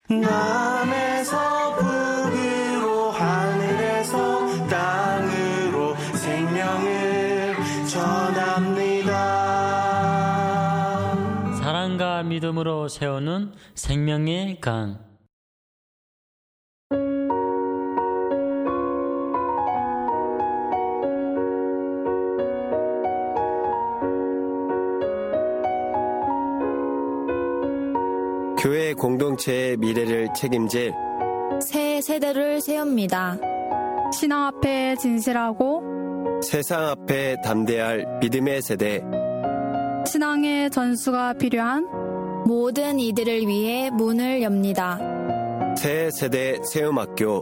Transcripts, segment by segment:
남에서 북으로 하늘에서 땅으로 생명을 전합니다. 사랑과 믿음으로 세우는 생명의 강. 교회 공동체의 미래를 책임질 새 세대를 세웁니다. 신앙 앞에 진실하고 세상 앞에 담대할 믿음의 세대, 신앙의 전수가 필요한 모든 이들을 위해 문을 엽니다. 새 세대 세움학교.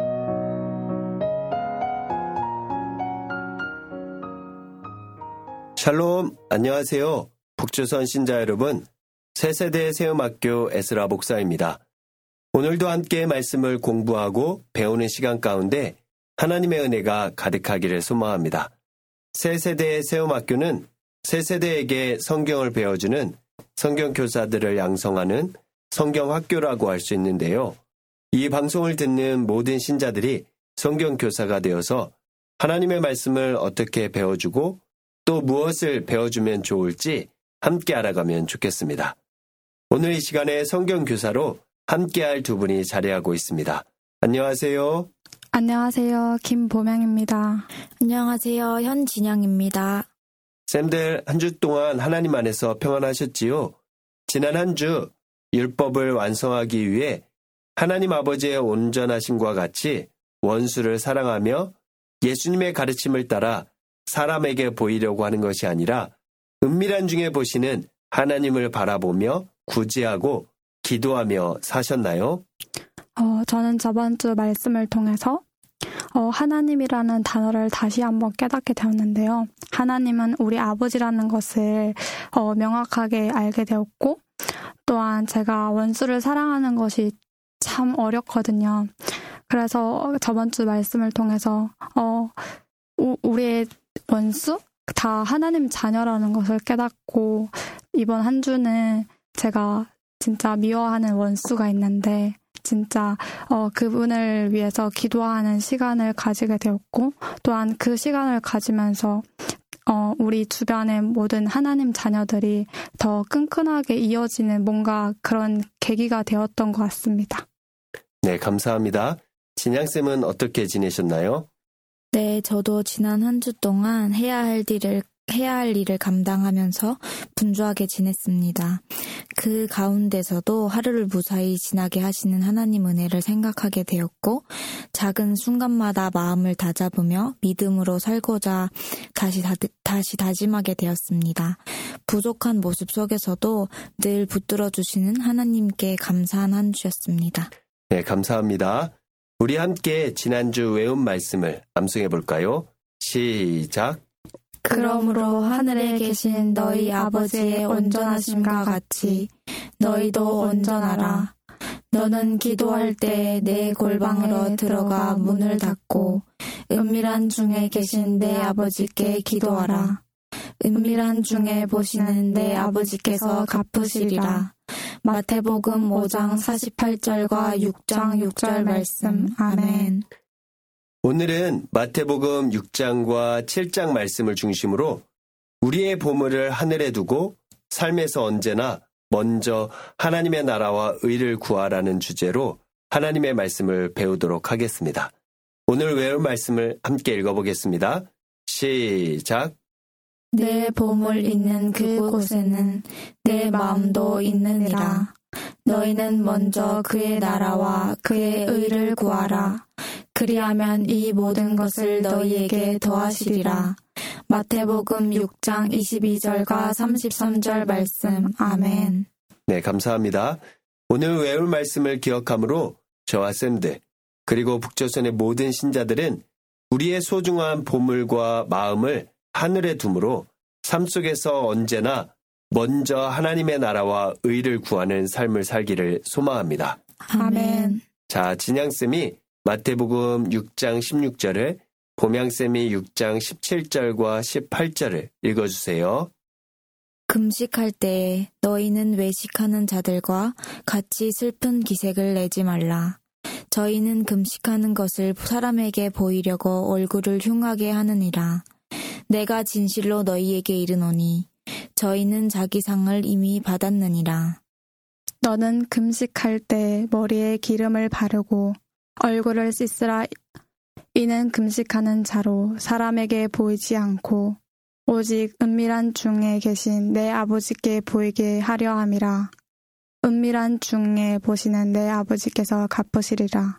샬롬, 안녕하세요. 북조선 신자 여러분, 새세대 세움학교 에스라 목사입니다. 오늘도 함께 말씀을 공부하고 배우는 시간 가운데 하나님의 은혜가 가득하기를 소망합니다. 새세대 세움학교는 새세대에게 성경을 배워주는 성경교사들을 양성하는 성경학교라고 할 수 있는데요. 이 방송을 듣는 모든 신자들이 성경교사가 되어서 하나님의 말씀을 어떻게 배워주고 또 무엇을 배워주면 좋을지 함께 알아가면 좋겠습니다. 오늘 이 시간에 성경교사로 함께할 두 분이 자리하고 있습니다. 안녕하세요. 안녕하세요. 김보명입니다. 안녕하세요. 현진영입니다. 쌤들 한 주 동안 하나님 안에서 평안하셨지요? 지난 한 주 율법을 완성하기 위해 하나님 아버지의 온전하심과 같이 원수를 사랑하며 예수님의 가르침을 따라 사람에게 보이려고 하는 것이 아니라 은밀한 중에 보시는 하나님을 바라보며 구제하고 기도하며 사셨나요? 저는 저번 주 말씀을 통해서 하나님이라는 단어를 다시 한번 깨닫게 되었는데요. 하나님은 우리 아버지라는 것을 명확하게 알게 되었고, 또한 제가 원수를 사랑하는 것이 참 어렵거든요. 그래서 저번 주 말씀을 통해서 우리의 원수? 다 하나님 자녀라는 것을 깨닫고, 이번 한 주는 제가 진짜 미워하는 원수가 있는데 진짜 그분을 위해서 기도하는 시간을 가지게 되었고, 또한 그 시간을 가지면서 우리 주변의 모든 하나님 자녀들이 더 끈끈하게 이어지는 뭔가 그런 계기가 되었던 것 같습니다. 네, 감사합니다. 진양쌤은 어떻게 지내셨나요? 네, 저도 지난 한 주 동안 해야 할 일을 감당하면서 분주하게 지냈습니다. 그 가운데서도 하루를 무사히 지나게 하시는 하나님 은혜를 생각하게 되었고, 작은 순간마다 마음을 다잡으며 믿음으로 살고자 다시 다짐하게 되었습니다. 부족한 모습 속에서도 늘 붙들어 주시는 하나님께 감사한 한 주였습니다. 네, 감사합니다. 우리 함께 지난주 외운 말씀을 암송해 볼까요? 시작. 그러므로 하늘에 계신 너희 아버지의 온전하심과 같이 너희도 온전하라. 너는 기도할 때 내 골방으로 들어가 문을 닫고 은밀한 중에 계신 내 아버지께 기도하라. 은밀한 중에 보시는 내 아버지께서 갚으시리라. 마태복음 5장 48절과 6장 6절 말씀. 아멘. 오늘은 마태복음 6장과 7장 말씀을 중심으로 우리의 보물을 하늘에 두고 삶에서 언제나 먼저 하나님의 나라와 의를 구하라는 주제로 하나님의 말씀을 배우도록 하겠습니다. 오늘 외울 말씀을 함께 읽어보겠습니다. 시작. 내 보물 있는 그곳에는 내 마음도 있느니라. 너희는 먼저 그의 나라와 그의 의를 구하라. 그리하면 이 모든 것을 너희에게 더하시리라. 마태복음 6장 22절과 33절 말씀. 아멘. 네, 감사합니다. 오늘 외울 말씀을 기억함으로 저와 쌤들, 그리고 북조선의 모든 신자들은 우리의 소중한 보물과 마음을 하늘에 두므로 삶 속에서 언제나 먼저 하나님의 나라와 의를 구하는 삶을 살기를 소망합니다. 아멘. 자, 진양쌤이 마태복음 6장 16절을, 보명쌤이 6장 17절과 18절을 읽어주세요. 금식할 때에 너희는 외식하는 자들과 같이 슬픈 기색을 내지 말라. 저희는 금식하는 것을 사람에게 보이려고 얼굴을 흉하게 하느니라. 내가 진실로 너희에게 이르노니 저희는 자기 상을 이미 받았느니라. 너는 금식할 때 머리에 기름을 바르고 얼굴을 씻으라. 이는 금식하는 자로 사람에게 보이지 않고 오직 은밀한 중에 계신 내 아버지께 보이게 하려 함이라. 은밀한 중에 보시는 내 아버지께서 갚으시리라.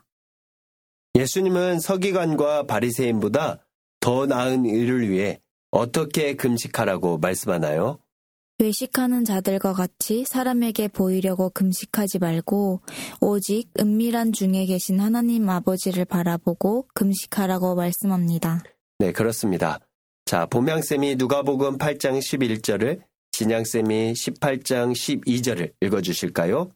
예수님은 서기관과 바리새인보다 더 나은 의를 위해 어떻게 금식하라고 말씀하나요? 외식하는 자들과 같이 사람에게 보이려고 금식하지 말고 오직 은밀한 중에 계신 하나님 아버지를 바라보고 금식하라고 말씀합니다. 네, 그렇습니다. 자, 보명쌤이 누가복음 8장 11절을, 진양쌤이 18장 12절을 읽어주실까요?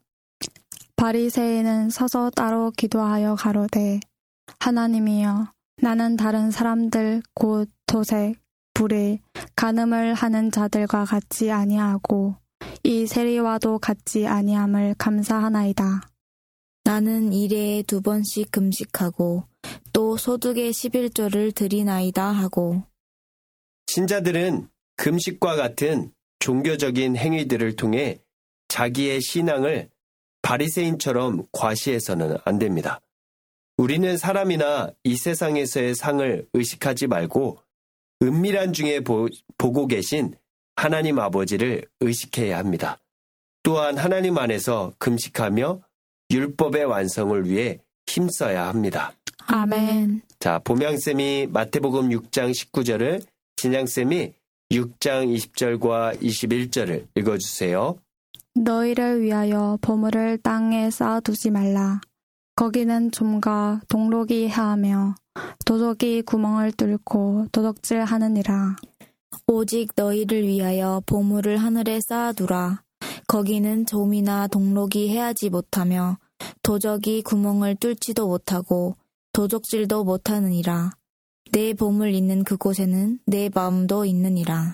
바리새인은 서서 따로 기도하여 가로되 하나님이여 나는 다른 사람들 곧 도색, 불의, 간음을 하는 자들과 같지 아니하고 이 세리와도 같지 아니함을 감사하나이다. 나는 일해에 2번씩 금식하고 또 소득의 11조를 드리나이다 하고. 신자들은 금식과 같은 종교적인 행위들을 통해 자기의 신앙을 바리새인처럼 과시해서는 안 됩니다. 우리는 사람이나 이 세상에서의 상을 의식하지 말고 은밀한 중에 보고 계신 하나님 아버지를 의식해야 합니다. 또한 하나님 안에서 금식하며 율법의 완성을 위해 힘써야 합니다. 아멘. 자, 보명쌤이 마태복음 6장 19절을, 진양쌤이 6장 20절과 21절을 읽어주세요. 너희를 위하여 보물을 땅에 쌓아두지 말라. 거기는 좀과 동록이 해하며 도적이 구멍을 뚫고 도적질하느니라. 오직 너희를 위하여 보물을 하늘에 쌓아두라. 거기는 좀이나 동록이 해하지 못하며 도적이 구멍을 뚫지도 못하고 도적질도 못하느니라. 내 보물 있는 그곳에는 내 마음도 있느니라.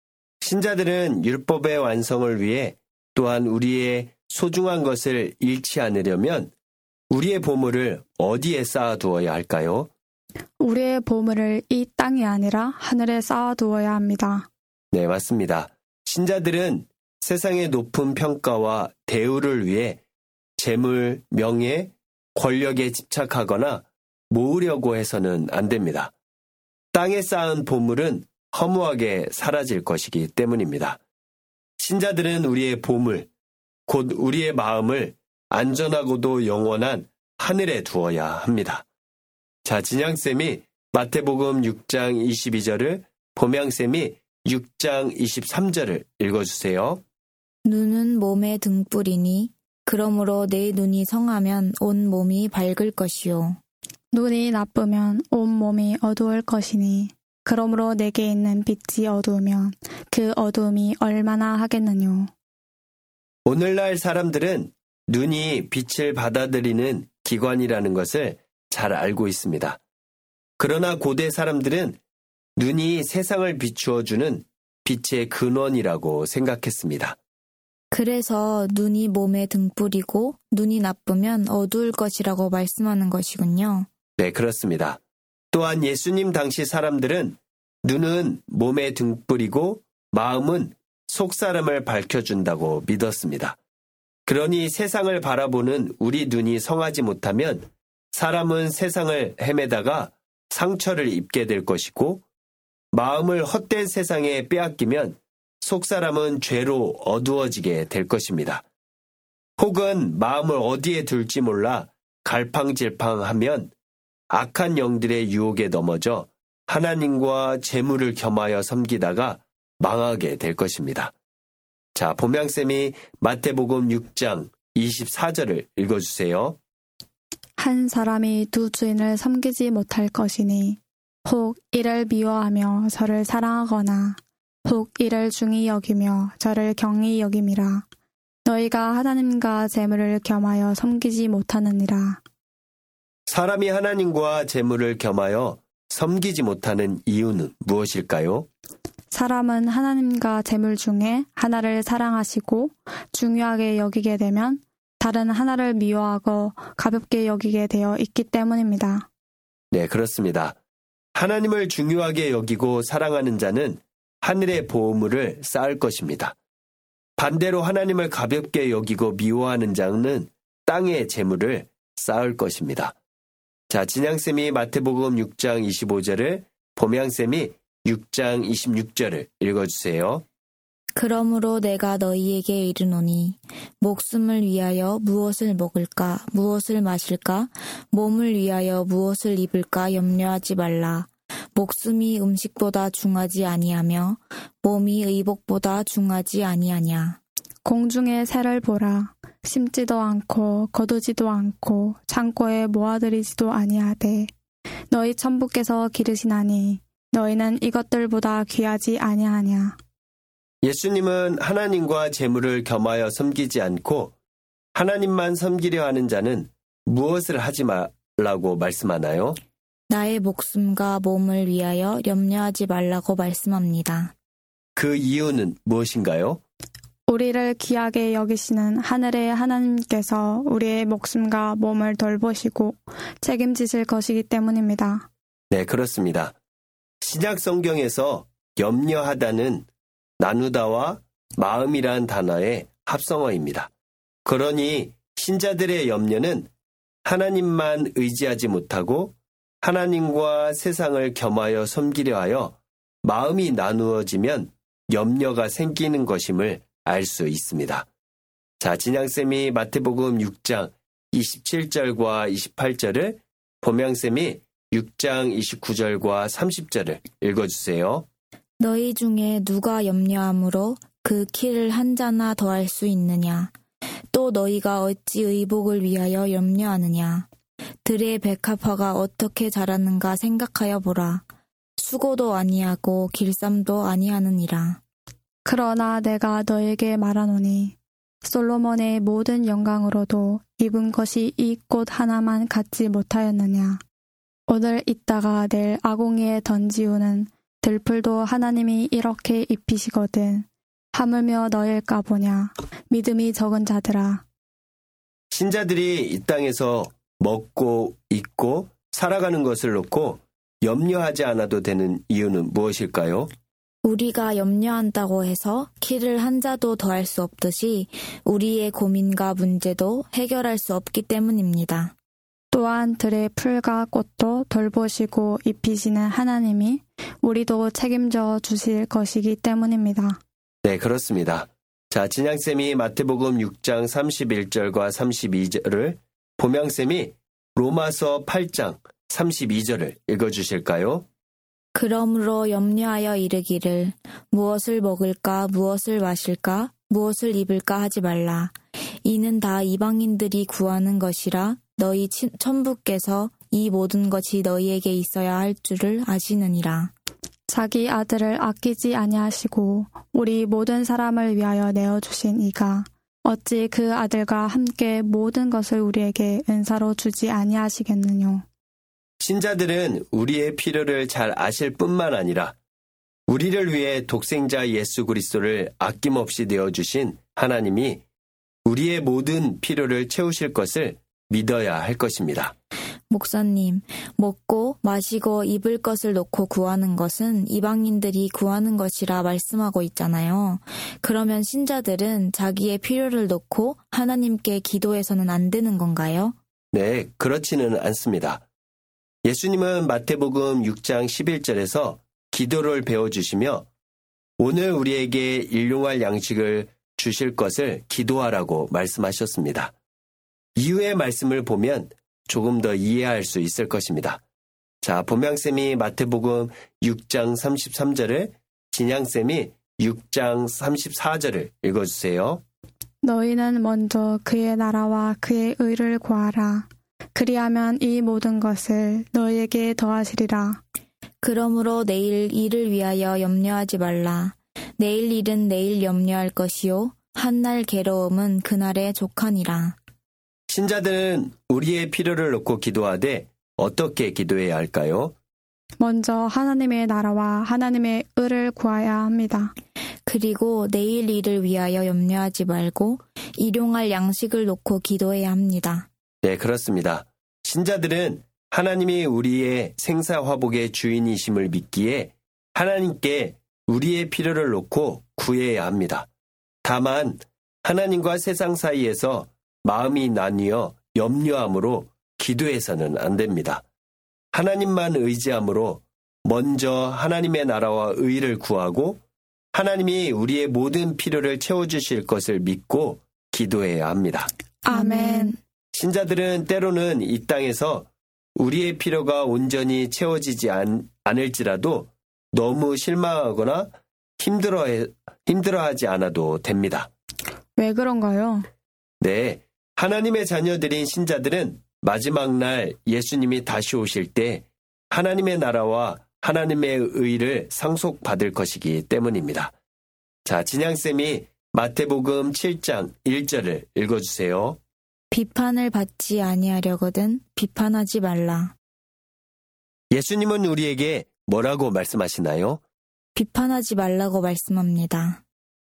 신자들은 율법의 완성을 위해 또한 우리의 소중한 것을 잃지 않으려면 우리의 보물을 어디에 쌓아두어야 할까요? 우리의 보물을 이 땅이 아니라 하늘에 쌓아두어야 합니다. 네, 맞습니다. 신자들은 세상의 높은 평가와 대우를 위해 재물, 명예, 권력에 집착하거나 모으려고 해서는 안 됩니다. 땅에 쌓은 보물은 허무하게 사라질 것이기 때문입니다. 신자들은 우리의 보물, 곧 우리의 마음을 안전하고도 영원한 하늘에 두어야 합니다. 자, 진양쌤이 마태복음 6장 22절을, 보명쌤이 6장 23절을 읽어주세요. 눈은 몸의 등불이니 그러므로 내 눈이 성하면 온 몸이 밝을 것이요. 눈이 나쁘면 온 몸이 어두울 것이니 그러므로 내게 있는 빛이 어두우면 그 어두움이 얼마나 하겠느뇨. 오늘날 사람들은 눈이 빛을 받아들이는 기관이라는 것을 잘 알고 있습니다. 그러나 고대 사람들은 눈이 세상을 비추어주는 빛의 근원이라고 생각했습니다. 그래서 눈이 몸의 등불이고 눈이 나쁘면 어두울 것이라고 말씀하는 것이군요. 네, 그렇습니다. 또한 예수님 당시 사람들은 눈은 몸의 등불이고 마음은 속사람을 밝혀준다고 믿었습니다. 그러니 세상을 바라보는 우리 눈이 성하지 못하면 사람은 세상을 헤매다가 상처를 입게 될 것이고 마음을 헛된 세상에 빼앗기면 속사람은 죄로 어두워지게 될 것입니다. 혹은 마음을 어디에 둘지 몰라 갈팡질팡하면 악한 영들의 유혹에 넘어져 하나님과 재물을 겸하여 섬기다가 망하게 될 것입니다. 자, 보명쌤이 마태복음 6장 24절을 읽어주세요. 한 사람이 두 주인을 섬기지 못할 것이니 혹 이를 미워하며 저를 사랑하거나 혹 이를 중히 여기며 저를 경히 여김이라. 너희가 하나님과 재물을 겸하여 섬기지 못하느니라. 사람이 하나님과 재물을 겸하여 섬기지 못하는 이유는 무엇일까요? 사람은 하나님과 재물 중에 하나를 사랑하시고 중요하게 여기게 되면 다른 하나를 미워하고 가볍게 여기게 되어 있기 때문입니다. 네, 그렇습니다. 하나님을 중요하게 여기고 사랑하는 자는 하늘의 보물을 쌓을 것입니다. 반대로 하나님을 가볍게 여기고 미워하는 자는 땅의 재물을 쌓을 것입니다. 자, 진양쌤이 마태복음 6장 25절을, 봄양쌤이 6장 26절을 읽어주세요. 그러므로 내가 너희에게 이르노니 목숨을 위하여 무엇을 먹을까 무엇을 마실까 몸을 위하여 무엇을 입을까 염려하지 말라. 목숨이 음식보다 중하지 아니하며 몸이 의복보다 중하지 아니하냐. 공중의 새를 보라. 심지도 않고 거두지도 않고 창고에 모아들이지도 아니하되 너희 천부께서 기르시나니 너희는 이것들보다 귀하지 아니하냐. 예수님은 하나님과 재물을 겸하여 섬기지 않고 하나님만 섬기려 하는 자는 무엇을 하지 말라고 말씀하나요? 나의 목숨과 몸을 위하여 염려하지 말라고 말씀합니다. 그 이유는 무엇인가요? 우리를 귀하게 여기시는 하늘의 하나님께서 우리의 목숨과 몸을 돌보시고 책임지실 것이기 때문입니다. 네, 그렇습니다. 신약 성경에서 염려하다는 나누다와 마음이란 단어의 합성어입니다. 그러니 신자들의 염려는 하나님만 의지하지 못하고 하나님과 세상을 겸하여 섬기려 하여 마음이 나누어지면 염려가 생기는 것임을 알 수 있습니다. 자, 진양쌤이 마태복음 6장 27절과 28절을, 봄양쌤이 6장 29절과 30절을 읽어주세요. 너희 중에 누가 염려함으로 그 키를 한 자나 더할 수 있느냐? 또 너희가 어찌 의복을 위하여 염려하느냐? 들의 백합화가 어떻게 자라는가 생각하여 보라. 수고도 아니하고 길쌈도 아니하느니라. 그러나 내가 너에게 말하노니 솔로몬의 모든 영광으로도 입은 것이 이 꽃 하나만 갖지 못하였느냐. 오늘 있다가 내일 아궁이에 던지우는 들풀도 하나님이 이렇게 입히시거든. 하물며 너일까 보냐. 믿음이 적은 자들아. 신자들이 이 땅에서 먹고 입고 살아가는 것을 놓고 염려하지 않아도 되는 이유는 무엇일까요? 우리가 염려한다고 해서 키를 한 자도 더할 수 없듯이 우리의 고민과 문제도 해결할 수 없기 때문입니다. 또한 들의 풀과 꽃도 돌보시고 입히시는 하나님이 우리도 책임져 주실 것이기 때문입니다. 네, 그렇습니다. 자, 진양쌤이 마태복음 6장 31절과 32절을, 봄양쌤이 로마서 8장 32절을 읽어주실까요? 그러므로 염려하여 이르기를 무엇을 먹을까 무엇을 마실까 무엇을 입을까 하지 말라. 이는 다 이방인들이 구하는 것이라 너희 천부께서 이 모든 것이 너희에게 있어야 할 줄을 아시느니라. 자기 아들을 아끼지 아니하시고 우리 모든 사람을 위하여 내어주신 이가 어찌 그 아들과 함께 모든 것을 우리에게 은사로 주지 아니하시겠느뇨. 신자들은 우리의 필요를 잘 아실 뿐만 아니라 우리를 위해 독생자 예수 그리스도를 아낌없이 내어주신 하나님이 우리의 모든 필요를 채우실 것을 믿어야 할 것입니다. 목사님, 먹고 마시고 입을 것을 놓고 구하는 것은 이방인들이 구하는 것이라 말씀하고 있잖아요. 그러면 신자들은 자기의 필요를 놓고 하나님께 기도해서는 안 되는 건가요? 네, 그렇지는 않습니다. 예수님은 마태복음 6장 11절에서 기도를 배워주시며 오늘 우리에게 일용할 양식을 주실 것을 기도하라고 말씀하셨습니다. 이후의 말씀을 보면 조금 더 이해할 수 있을 것입니다. 자, 봄양쌤이 마태복음 6장 33절을, 진양쌤이 6장 34절을 읽어주세요. 너희는 먼저 그의 나라와 그의 의를 구하라. 그리하면 이 모든 것을 너희에게 더하시리라. 그러므로 내일 일을 위하여 염려하지 말라. 내일 일은 내일 염려할 것이요 한날 괴로움은 그날의 족하니라. 신자들은 우리의 필요를 놓고 기도하되 어떻게 기도해야 할까요? 먼저 하나님의 나라와 하나님의 의를 구해야 합니다. 그리고 내일 일을 위하여 염려하지 말고 일용할 양식을 놓고 기도해야 합니다. 네, 그렇습니다. 신자들은 하나님이 우리의 생사화복의 주인이심을 믿기에 하나님께 우리의 필요를 놓고 구해야 합니다. 다만 하나님과 세상 사이에서 마음이 나뉘어 염려함으로 기도해서는 안 됩니다. 하나님만 의지함으로 먼저 하나님의 나라와 의를 구하고 하나님이 우리의 모든 필요를 채워주실 것을 믿고 기도해야 합니다. 아멘. 신자들은 때로는 이 땅에서 우리의 필요가 온전히 채워지지 않을지라도 너무 실망하거나 힘들어하지 않아도 됩니다. 왜 그런가요? 네, 하나님의 자녀들인 신자들은 마지막 날 예수님이 다시 오실 때 하나님의 나라와 하나님의 의를 상속받을 것이기 때문입니다. 자, 진양쌤이 마태복음 7장 1절을 읽어주세요. 비판을 받지 아니하려거든 비판하지 말라. 예수님은 우리에게 뭐라고 말씀하시나요? 비판하지 말라고 말씀합니다.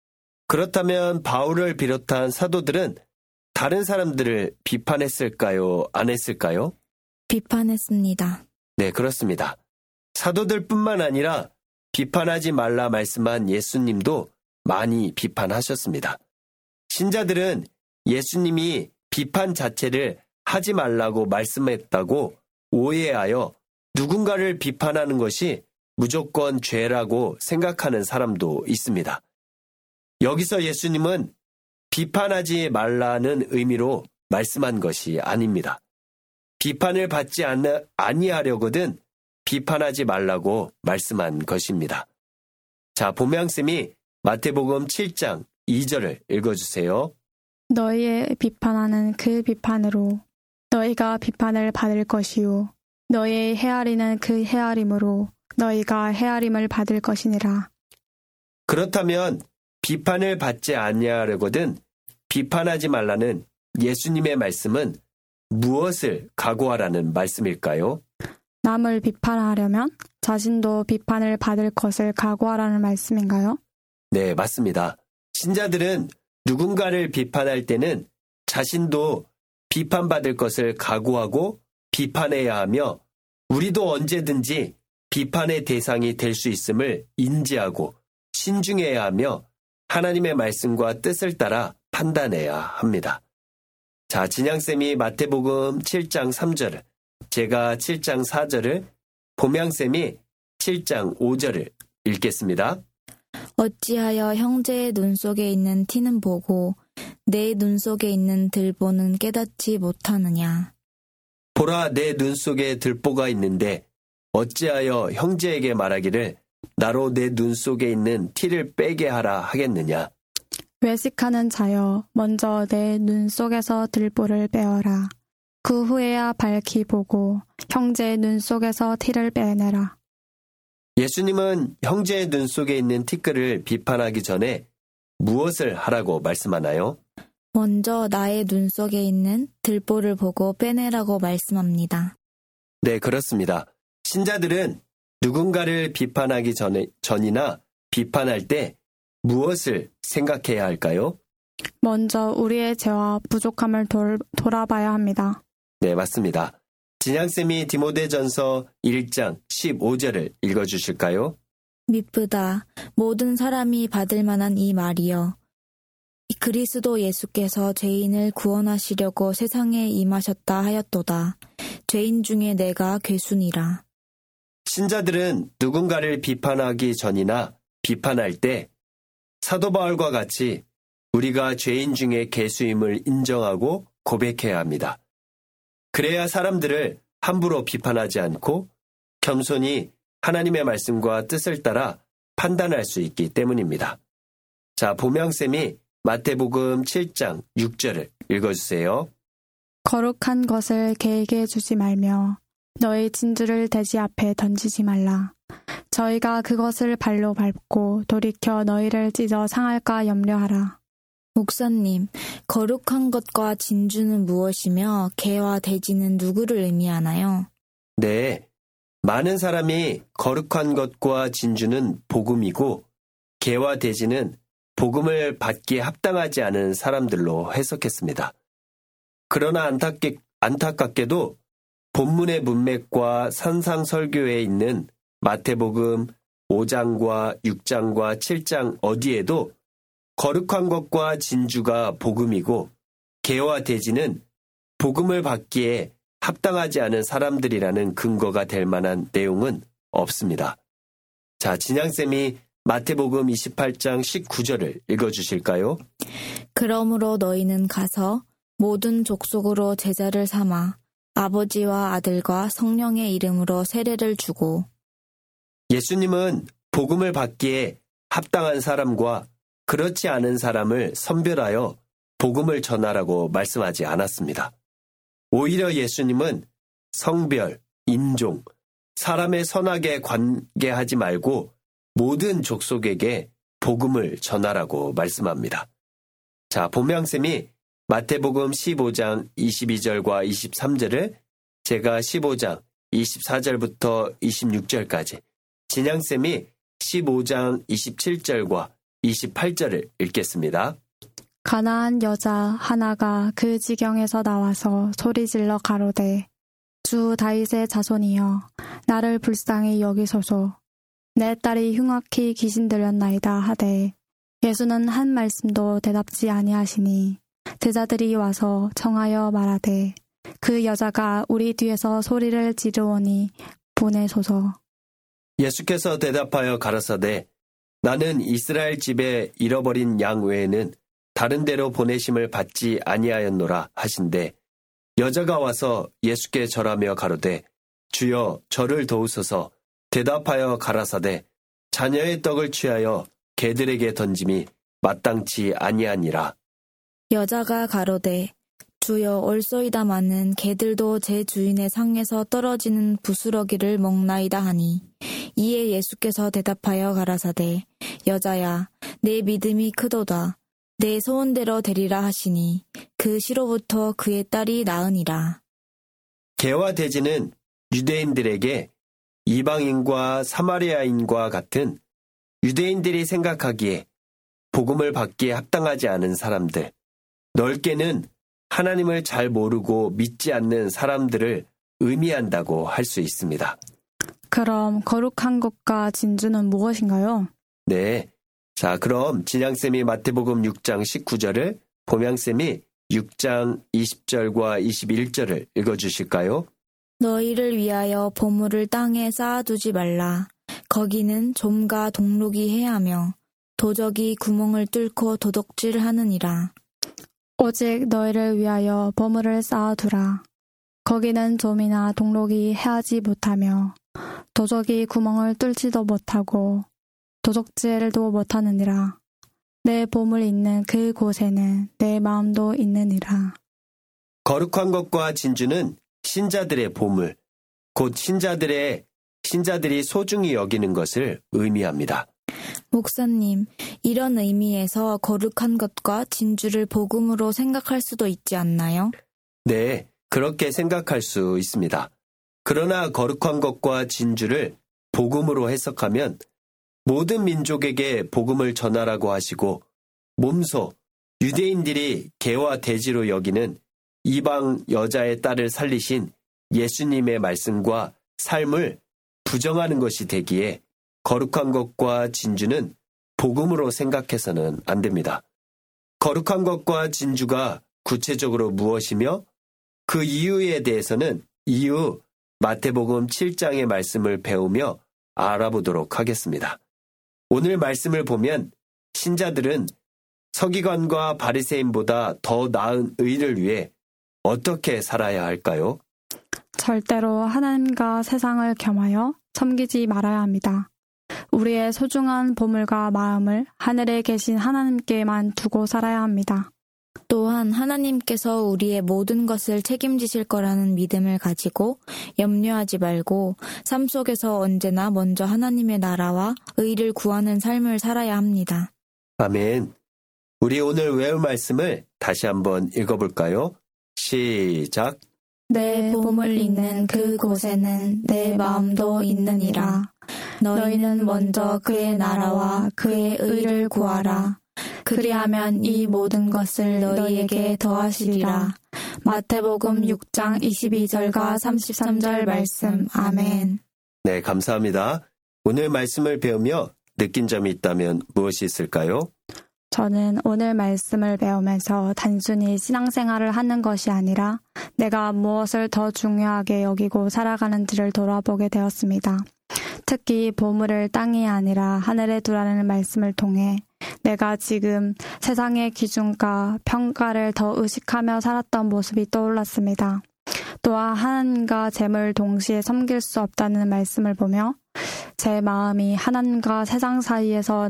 그렇다면 바울을 비롯한 사도들은 다른 사람들을 비판했을까요? 안 했을까요? 비판했습니다. 네, 그렇습니다. 사도들뿐만 아니라 비판하지 말라 말씀한 예수님도 많이 비판하셨습니다. 신자들은 예수님이 비판 자체를 하지 말라고 말씀했다고 오해하여 누군가를 비판하는 것이 무조건 죄라고 생각하는 사람도 있습니다. 여기서 예수님은 비판하지 말라는 의미로 말씀한 것이 아닙니다. 비판을 받지 아니하려거든 비판하지 말라고 말씀한 것입니다. 자, 보명쌤이 마태복음 7장 2절을 읽어주세요. 너희의 비판하는 그 비판으로 너희가 비판을 받을 것이요 너희의 헤아리는 그 헤아림으로 너희가 헤아림을 받을 것이니라. 그렇다면 비판을 받지 아니하려거든 비판하지 말라는 예수님의 말씀은 무엇을 각오하라는 말씀일까요? 남을 비판하려면 자신도 비판을 받을 것을 각오하라는 말씀인가요? 네, 맞습니다. 신자들은 누군가를 비판할 때는 자신도 비판받을 것을 각오하고 비판해야 하며 우리도 언제든지 비판의 대상이 될 수 있음을 인지하고 신중해야 하며 하나님의 말씀과 뜻을 따라 판단해야 합니다. 자, 진양쌤이 마태복음 7장 3절을, 제가 7장 4절을, 봄양쌤이 7장 5절을 읽겠습니다. 어찌하여 형제의 눈 속에 있는 티는 보고 내 눈 속에 있는 들보는 깨닫지 못하느냐. 보라, 내 눈 속에 들보가 있는데 어찌하여 형제에게 말하기를 나로 내 눈 속에 있는 티를 빼게 하라 하겠느냐. 외식하는 자여 먼저 내 눈 속에서 들보를 빼어라. 그 후에야 밝히 보고 형제의 눈 속에서 티를 빼내라. 예수님은 형제의 눈 속에 있는 티끌을 비판하기 전에 무엇을 하라고 말씀하나요? 먼저 나의 눈 속에 있는 들보를 보고 빼내라고 말씀합니다. 네, 그렇습니다. 신자들은 누군가를 비판하기 전이나 비판할 때 무엇을 생각해야 할까요? 먼저 우리의 죄와 부족함을 돌아봐야 합니다. 네, 맞습니다. 진양쌤이 디모데전서 1장 15절을 읽어주실까요? 미쁘다. 모든 사람이 받을 만한 이 말이여. 그리스도 예수께서 죄인을 구원하시려고 세상에 임하셨다 하였도다. 죄인 중에 내가 괴순이라. 신자들은 누군가를 비판하기 전이나 비판할 때 사도 바울과 같이 우리가 죄인 중에 괴수임을 인정하고 고백해야 합니다. 그래야 사람들을 함부로 비판하지 않고 겸손히 하나님의 말씀과 뜻을 따라 판단할 수 있기 때문입니다. 자, 보명쌤이 마태복음 7장 6절을 읽어주세요. 거룩한 것을 개에게 주지 말며 너의 진주를 돼지 앞에 던지지 말라. 저희가 그것을 발로 밟고 돌이켜 너희를 찢어 상할까 염려하라. 목사님, 거룩한 것과 진주는 무엇이며 개와 돼지는 누구를 의미하나요? 네, 많은 사람이 거룩한 것과 진주는 복음이고 개와 돼지는 복음을 받기에 합당하지 않은 사람들로 해석했습니다. 그러나 안타깝게도 본문의 문맥과 산상설교에 있는 마태복음 5장과 6장과 7장 어디에도 거룩한 것과 진주가 복음이고 개와 돼지는 복음을 받기에 합당하지 않은 사람들이라는 근거가 될 만한 내용은 없습니다. 자, 진양쌤이 마태복음 28장 19절을 읽어주실까요? 그러므로 너희는 가서 모든 족속으로 제자를 삼아 아버지와 아들과 성령의 이름으로 세례를 주고. 예수님은 복음을 받기에 합당한 사람과 그렇지 않은 사람을 선별하여 복음을 전하라고 말씀하지 않았습니다. 오히려 예수님은 성별, 인종, 사람의 선악에 관계하지 말고 모든 족속에게 복음을 전하라고 말씀합니다. 자, 본명쌤이 마태복음 15장 22절과 23절을 제가 15장 24절부터 26절까지, 진양쌤이 15장 27절과 28절을 읽겠습니다. 가나안 여자 하나가 그 지경에서 나와서 소리질러 가로되 주 다윗의 자손이여 나를 불쌍히 여기소서. 내 딸이 흉악히 귀신 들렸나이다 하되 예수는 한 말씀도 대답지 아니하시니 제자들이 와서 청하여 말하되 그 여자가 우리 뒤에서 소리를 지르오니 보내소서. 예수께서 대답하여 가라사대 나는 이스라엘 집에 잃어버린 양 외에는 다른 데로 보내심을 받지 아니하였노라 하신대 여자가 와서 예수께 절하며 가로되 주여 저를 도우소서. 대답하여 가라사대 자녀의 떡을 취하여 개들에게 던짐이 마땅치 아니하니라. 여자가 가로되 주여 올소이다마는 개들도 제 주인의 상에서 떨어지는 부스러기를 먹나이다 하니 이에 예수께서 대답하여 가라사대 여자야 내 믿음이 크도다. 내 소원대로 되리라 하시니 그 시로부터 그의 딸이 나으니라. 개와 돼지는 유대인들에게 이방인과 사마리아인과 같은 유대인들이 생각하기에 복음을 받기에 합당하지 않은 사람들, 넓게는 하나님을 잘 모르고 믿지 않는 사람들을 의미한다고 할 수 있습니다. 그럼 거룩한 것과 진주는 무엇인가요? 네. 자, 그럼 진양쌤이 마태복음 6장 19절을, 봄양쌤이 6장 20절과 21절을 읽어주실까요? 너희를 위하여 보물을 땅에 쌓아두지 말라. 거기는 좀과 동록이 해하며 도적이 구멍을 뚫고 도둑질하느니라. 오직 너희를 위하여 보물을 쌓아두라. 거기는 좀이나 동록이 해하지 못하며 도적이 구멍을 뚫지도 못하고 도적질도 못하느니라. 내 보물 있는 그 곳에는 내 마음도 있느니라. 거룩한 것과 진주는 신자들의 보물, 곧 신자들이 소중히 여기는 것을 의미합니다. 목사님, 이런 의미에서 거룩한 것과 진주를 복음으로 생각할 수도 있지 않나요? 네, 그렇게 생각할 수 있습니다. 그러나 거룩한 것과 진주를 복음으로 해석하면 모든 민족에게 복음을 전하라고 하시고 몸소 유대인들이 개와 돼지로 여기는 이방 여자의 딸을 살리신 예수님의 말씀과 삶을 부정하는 것이 되기에 거룩한 것과 진주는 복음으로 생각해서는 안 됩니다. 거룩한 것과 진주가 구체적으로 무엇이며 그 이유에 대해서는 이후 마태복음 7장의 말씀을 배우며 알아보도록 하겠습니다. 오늘 말씀을 보면 신자들은 서기관과 바리새인보다 더 나은 의를 위해 어떻게 살아야 할까요? 절대로 하나님과 세상을 겸하여 섬기지 말아야 합니다. 우리의 소중한 보물과 마음을 하늘에 계신 하나님께만 두고 살아야 합니다. 또한 하나님께서 우리의 모든 것을 책임지실 거라는 믿음을 가지고 염려하지 말고 삶 속에서 언제나 먼저 하나님의 나라와 의를 구하는 삶을 살아야 합니다. 아멘. 우리 오늘 외울 말씀을 다시 한번 읽어볼까요? 시작. 내 보물 있는 그곳에는 내 마음도 있느니라. 너희는 먼저 그의 나라와 그의 의를 구하라. 그리하면 이 모든 것을 너희에게 더하시리라. 마태복음 6장 22절과 33절 말씀. 아멘. 네, 감사합니다. 오늘 말씀을 배우며 느낀 점이 있다면 무엇이 있을까요? 저는 오늘 말씀을 배우면서 단순히 신앙생활을 하는 것이 아니라 내가 무엇을 더 중요하게 여기고 살아가는지를 돌아보게 되었습니다. 특히 보물을 땅이 아니라 하늘에 두라는 말씀을 통해 내가 지금 세상의 기준과 평가를 더 의식하며 살았던 모습이 떠올랐습니다. 또한 하나님과 재물 동시에 섬길 수 없다는 말씀을 보며 제 마음이 하나님과 세상 사이에서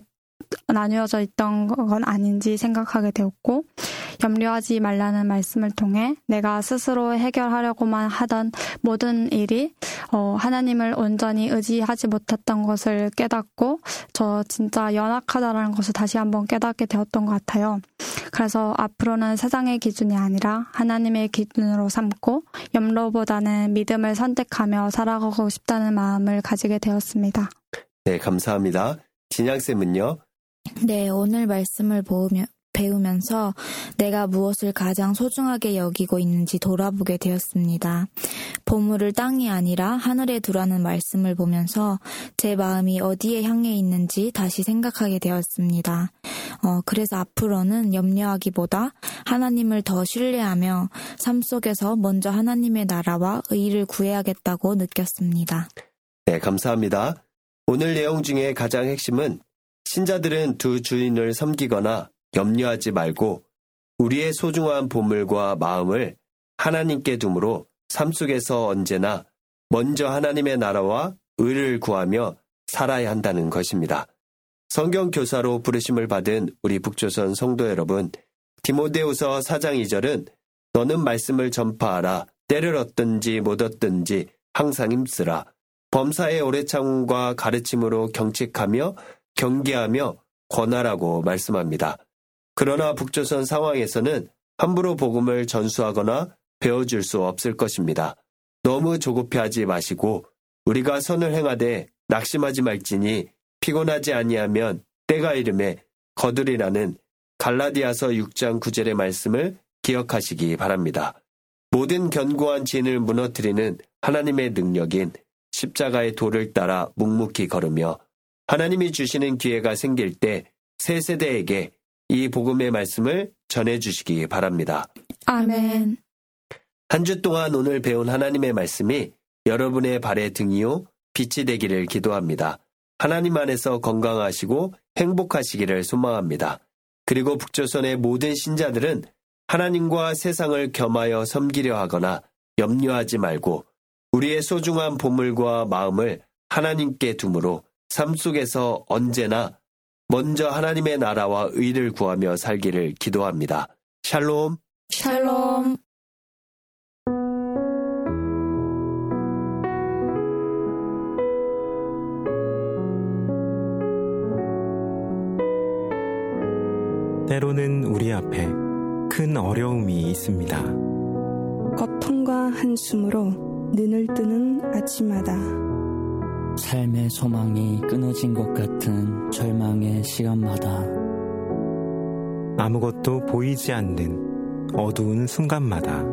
나뉘어져 있던 건 아닌지 생각하게 되었고, 염려하지 말라는 말씀을 통해 내가 스스로 해결하려고만 하던 모든 일이 하나님을 온전히 의지하지 못했던 것을 깨닫고 저 진짜 연약하다는 것을 다시 한번 깨닫게 되었던 것 같아요. 그래서 앞으로는 세상의 기준이 아니라 하나님의 기준으로 삼고 염려보다는 믿음을 선택하며 살아가고 싶다는 마음을 가지게 되었습니다. 네, 감사합니다. 진양쌤은요? 네, 오늘 말씀을 배우면서 내가 무엇을 가장 소중하게 여기고 있는지 돌아보게 되었습니다. 보물을 땅이 아니라 하늘에 두라는 말씀을 보면서 제 마음이 어디에 향해 있는지 다시 생각하게 되었습니다. 그래서 앞으로는 염려하기보다 하나님을 더 신뢰하며 삶 속에서 먼저 하나님의 나라와 의를 구해야겠다고 느꼈습니다. 네, 감사합니다. 오늘 내용 중에 가장 핵심은 신자들은 두 주인을 섬기거나 염려하지 말고 우리의 소중한 보물과 마음을 하나님께 두므로 삶 속에서 언제나 먼저 하나님의 나라와 의를 구하며 살아야 한다는 것입니다. 성경 교사로 부르심을 받은 우리 북조선 성도 여러분, 디모데후서 4장 2절은 너는 말씀을 전파하라. 때를 얻든지 못 얻든지 항상 힘쓰라. 범사의 오래 참음과 가르침으로 경책하며 경계하며 권하라고 말씀합니다. 그러나 북조선 상황에서는 함부로 복음을 전수하거나 배워줄 수 없을 것입니다. 너무 조급해하지 마시고 우리가 선을 행하되 낙심하지 말지니 피곤하지 아니하면 때가 이름에 거두리라는 갈라디아서 6장 9절의 말씀을 기억하시기 바랍니다. 모든 견고한 진을 무너뜨리는 하나님의 능력인 십자가의 도를 따라 묵묵히 걸으며 하나님이 주시는 기회가 생길 때 새 세대에게 이 복음의 말씀을 전해주시기 바랍니다. 아멘. 한 주 동안 오늘 배운 하나님의 말씀이 여러분의 발의 등이요 빛이 되기를 기도합니다. 하나님 안에서 건강하시고 행복하시기를 소망합니다. 그리고 북조선의 모든 신자들은 하나님과 세상을 겸하여 섬기려 하거나 염려하지 말고 우리의 소중한 보물과 마음을 하나님께 두므로 삶 속에서 언제나 먼저 하나님의 나라와 의를 구하며 살기를 기도합니다. 샬롬. 샬롬. 때로는 우리 앞에 큰 어려움이 있습니다. 고통과 한숨으로 눈을 뜨는 아침마다 삶의 소망이 끊어진 것 같은 절망의 시간마다 아무것도 보이지 않는 어두운 순간마다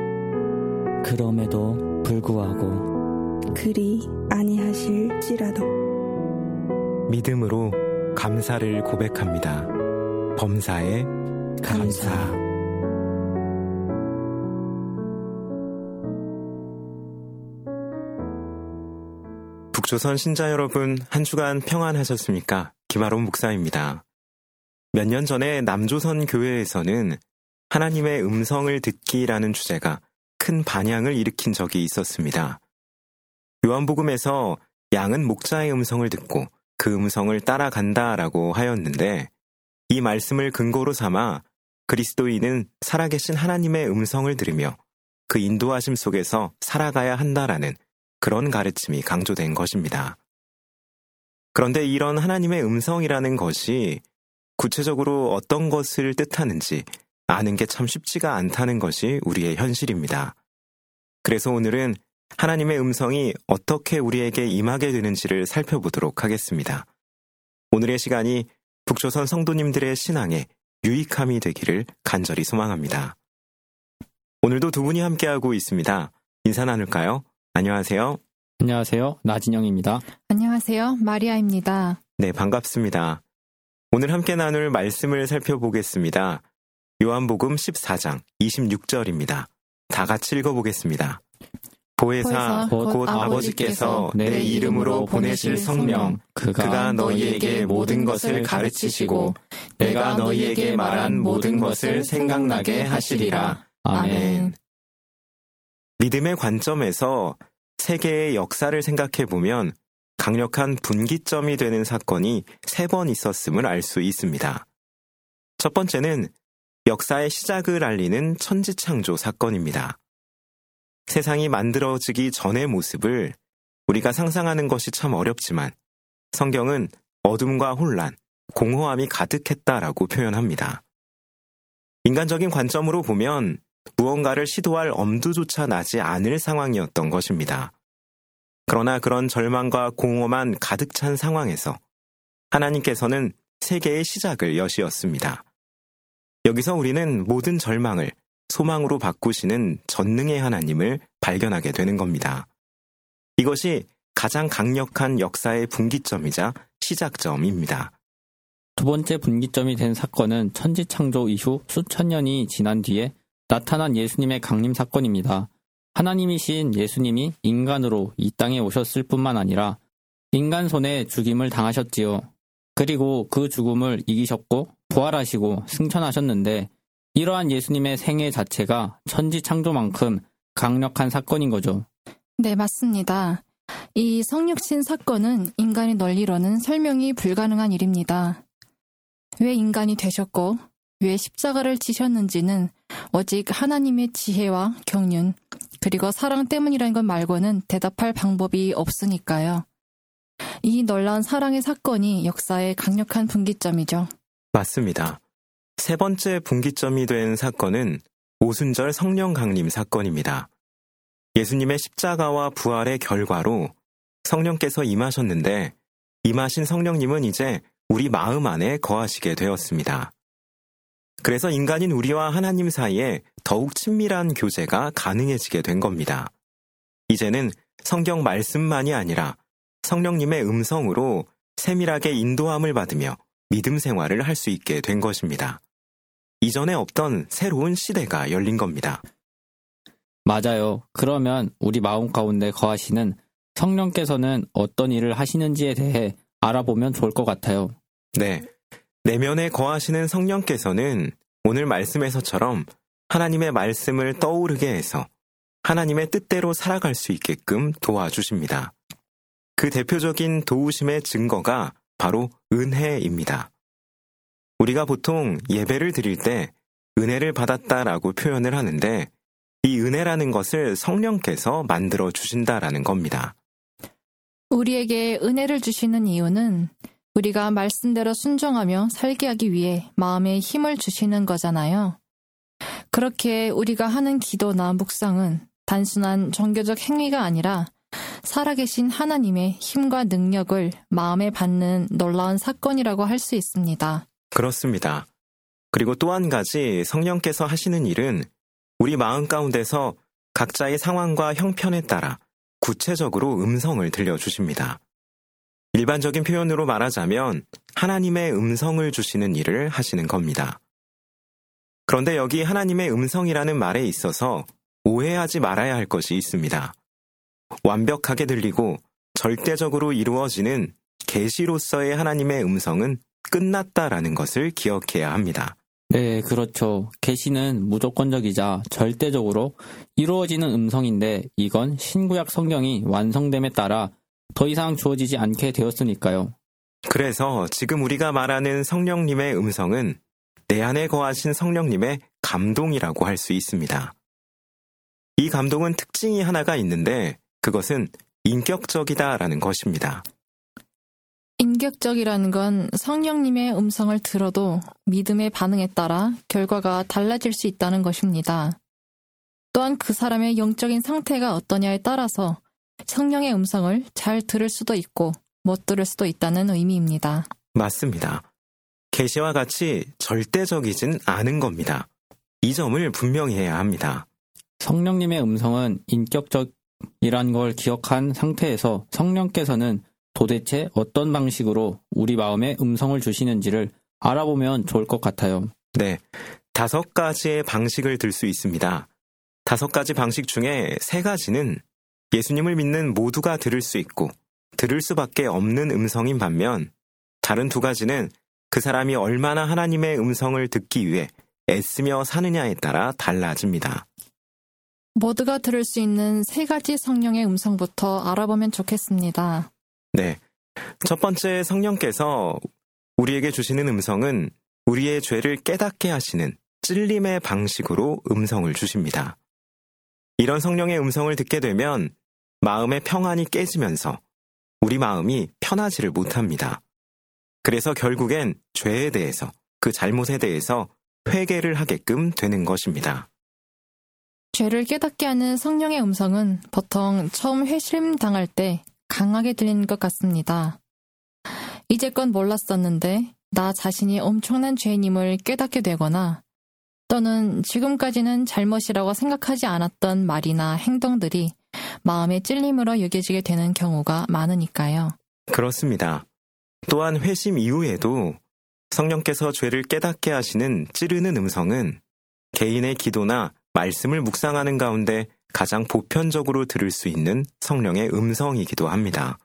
그럼에도 불구하고 그리 아니하실지라도 믿음으로 감사를 고백합니다. 범사에 감사. 북조선 신자 여러분, 한 주간 평안하셨습니까? 김아론 목사입니다. 몇 년 전에 남조선 교회에서는 하나님의 음성을 듣기라는 주제가 큰 반향을 일으킨 적이 있었습니다. 요한복음에서 양은 목자의 음성을 듣고 그 음성을 따라간다라고 하였는데 이 말씀을 근거로 삼아 그리스도인은 살아계신 하나님의 음성을 들으며 그 인도하심 속에서 살아가야 한다라는 그런 가르침이 강조된 것입니다. 그런데 이런 하나님의 음성이라는 것이 구체적으로 어떤 것을 뜻하는지 아는 게 참 쉽지가 않다는 것이 우리의 현실입니다. 그래서 오늘은 하나님의 음성이 어떻게 우리에게 임하게 되는지를 살펴보도록 하겠습니다. 오늘의 시간이 북조선 성도님들의 신앙에 유익함이 되기를 간절히 소망합니다. 오늘도 두 분이 함께하고 있습니다. 인사 나눌까요? 안녕하세요. 안녕하세요. 나진영입니다. 안녕하세요. 마리아입니다. 네, 반갑습니다. 오늘 함께 나눌 말씀을 살펴보겠습니다. 요한복음 14장 26절입니다. 다 같이 읽어보겠습니다. 보혜사 곧 아버지께서 내 이름으로 보내실 성령 그가 너희에게 모든 것을 가르치시고 내가 너희에게 말한 모든 것을 생각나게 하시리라. 아멘. 믿음의 관점에서 세계의 역사를 생각해보면 강력한 분기점이 되는 사건이 3번 있었음을 알 수 있습니다. 첫 번째는 역사의 시작을 알리는 천지창조 사건입니다. 세상이 만들어지기 전의 모습을 우리가 상상하는 것이 참 어렵지만 성경은 어둠과 혼란, 공허함이 가득했다라고 표현합니다. 인간적인 관점으로 보면 무언가를 시도할 엄두조차 나지 않을 상황이었던 것입니다. 그러나 그런 절망과 공허만 가득 찬 상황에서 하나님께서는 세계의 시작을 여시었습니다. 여기서 우리는 모든 절망을 소망으로 바꾸시는 전능의 하나님을 발견하게 되는 겁니다. 이것이 가장 강력한 역사의 분기점이자 시작점입니다. 두 번째 분기점이 된 사건은 천지창조 이후 수천 년이 지난 뒤에 나타난 예수님의 강림 사건입니다. 하나님이신 예수님이 인간으로 이 땅에 오셨을 뿐만 아니라 인간 손에 죽임을 당하셨지요. 그리고 그 죽음을 이기셨고 부활하시고 승천하셨는데 이러한 예수님의 생애 자체가 천지창조만큼 강력한 사건인 거죠. 네, 맞습니다. 이 성육신 사건은 인간의 논리로는 설명이 불가능한 일입니다. 왜 인간이 되셨고 왜 십자가를 지셨는지는 오직 하나님의 지혜와 경륜 그리고 사랑 때문이라는 것 말고는 대답할 방법이 없으니까요. 이 놀라운 사랑의 사건이 역사의 강력한 분기점이죠. 맞습니다. 세 번째 분기점이 된 사건은 오순절 성령 강림 사건입니다. 예수님의 십자가와 부활의 결과로 성령께서 임하셨는데 임하신 성령님은 이제 우리 마음 안에 거하시게 되었습니다. 그래서 인간인 우리와 하나님 사이에 더욱 친밀한 교제가 가능해지게 된 겁니다. 이제는 성경 말씀만이 아니라 성령님의 음성으로 세밀하게 인도함을 받으며 믿음 생활을 할 수 있게 된 것입니다. 이전에 없던 새로운 시대가 열린 겁니다. 맞아요. 그러면 우리 마음 가운데 거하시는 성령께서는 어떤 일을 하시는지에 대해 알아보면 좋을 것 같아요. 네. 내면에 거하시는 성령께서는 오늘 말씀에서처럼 하나님의 말씀을 떠오르게 해서 하나님의 뜻대로 살아갈 수 있게끔 도와주십니다. 그 대표적인 도우심의 증거가 바로 은혜입니다. 우리가 보통 예배를 드릴 때 은혜를 받았다라고 표현을 하는데 이 은혜라는 것을 성령께서 만들어 주신다라는 겁니다. 우리에게 은혜를 주시는 이유는 우리가 말씀대로 순종하며 살게 하기 위해 마음에 힘을 주시는 거잖아요. 그렇게 우리가 하는 기도나 묵상은 단순한 종교적 행위가 아니라 살아계신 하나님의 힘과 능력을 마음에 받는 놀라운 사건이라고 할 수 있습니다. 그렇습니다. 그리고 또 한 가지 성령께서 하시는 일은 우리 마음 가운데서 각자의 상황과 형편에 따라 구체적으로 음성을 들려주십니다. 일반적인 표현으로 말하자면 하나님의 음성을 주시는 일을 하시는 겁니다. 그런데 여기 하나님의 음성이라는 말에 있어서 오해하지 말아야 할 것이 있습니다. 완벽하게 들리고 절대적으로 이루어지는 계시로서의 하나님의 음성은 끝났다라는 것을 기억해야 합니다. 네, 그렇죠. 계시는 무조건적이자 절대적으로 이루어지는 음성인데 이건 신구약 성경이 완성됨에 따라 더 이상 주어지지 않게 되었으니까요. 그래서 지금 우리가 말하는 성령님의 음성은 내 안에 거하신 성령님의 감동이라고 할 수 있습니다. 이 감동은 특징이 하나가 있는데 그것은 인격적이다라는 것입니다. 인격적이라는 건 성령님의 음성을 들어도 믿음의 반응에 따라 결과가 달라질 수 있다는 것입니다. 또한 그 사람의 영적인 상태가 어떠냐에 따라서 성령의 음성을 잘 들을 수도 있고 못 들을 수도 있다는 의미입니다. 맞습니다. 계시와 같이 절대적이진 않은 겁니다. 이 점을 분명히 해야 합니다. 성령님의 음성은 인격적이란 걸 기억한 상태에서 성령께서는 도대체 어떤 방식으로 우리 마음에 음성을 주시는지를 알아보면 좋을 것 같아요. 네, 5가지의 방식을 들 수 있습니다. 5가지 방식 중에 3가지는 예수님을 믿는 모두가 들을 수 있고 들을 수밖에 없는 음성인 반면 다른 2가지는 그 사람이 얼마나 하나님의 음성을 듣기 위해 애쓰며 사느냐에 따라 달라집니다. 모두가 들을 수 있는 3가지 성령의 음성부터 알아보면 좋겠습니다. 네, 첫 번째 성령께서 우리에게 주시는 음성은 우리의 죄를 깨닫게 하시는 찔림의 방식으로 음성을 주십니다. 이런 성령의 음성을 듣게 되면 마음의 평안이 깨지면서 우리 마음이 편하지를 못합니다. 그래서 결국엔 죄에 대해서, 그 잘못에 대해서 회개를 하게끔 되는 것입니다. 죄를 깨닫게 하는 성령의 음성은 보통 처음 회심 당할 때 강하게 들리는 것 같습니다. 이제껏 몰랐었는데 나 자신이 엄청난 죄인임을 깨닫게 되거나 또는 지금까지는 잘못이라고 생각하지 않았던 말이나 행동들이 마음의 찔림으로 여겨지게 되는 경우가 많으니까요. 그렇습니다. 또한 회심 이후에도 성령께서 죄를 깨닫게 하시는 찌르는 음성은 개인의 기도나 말씀을 묵상하는 가운데 가장 보편적으로 들을 수 있는 성령의 음성이기도 합니다.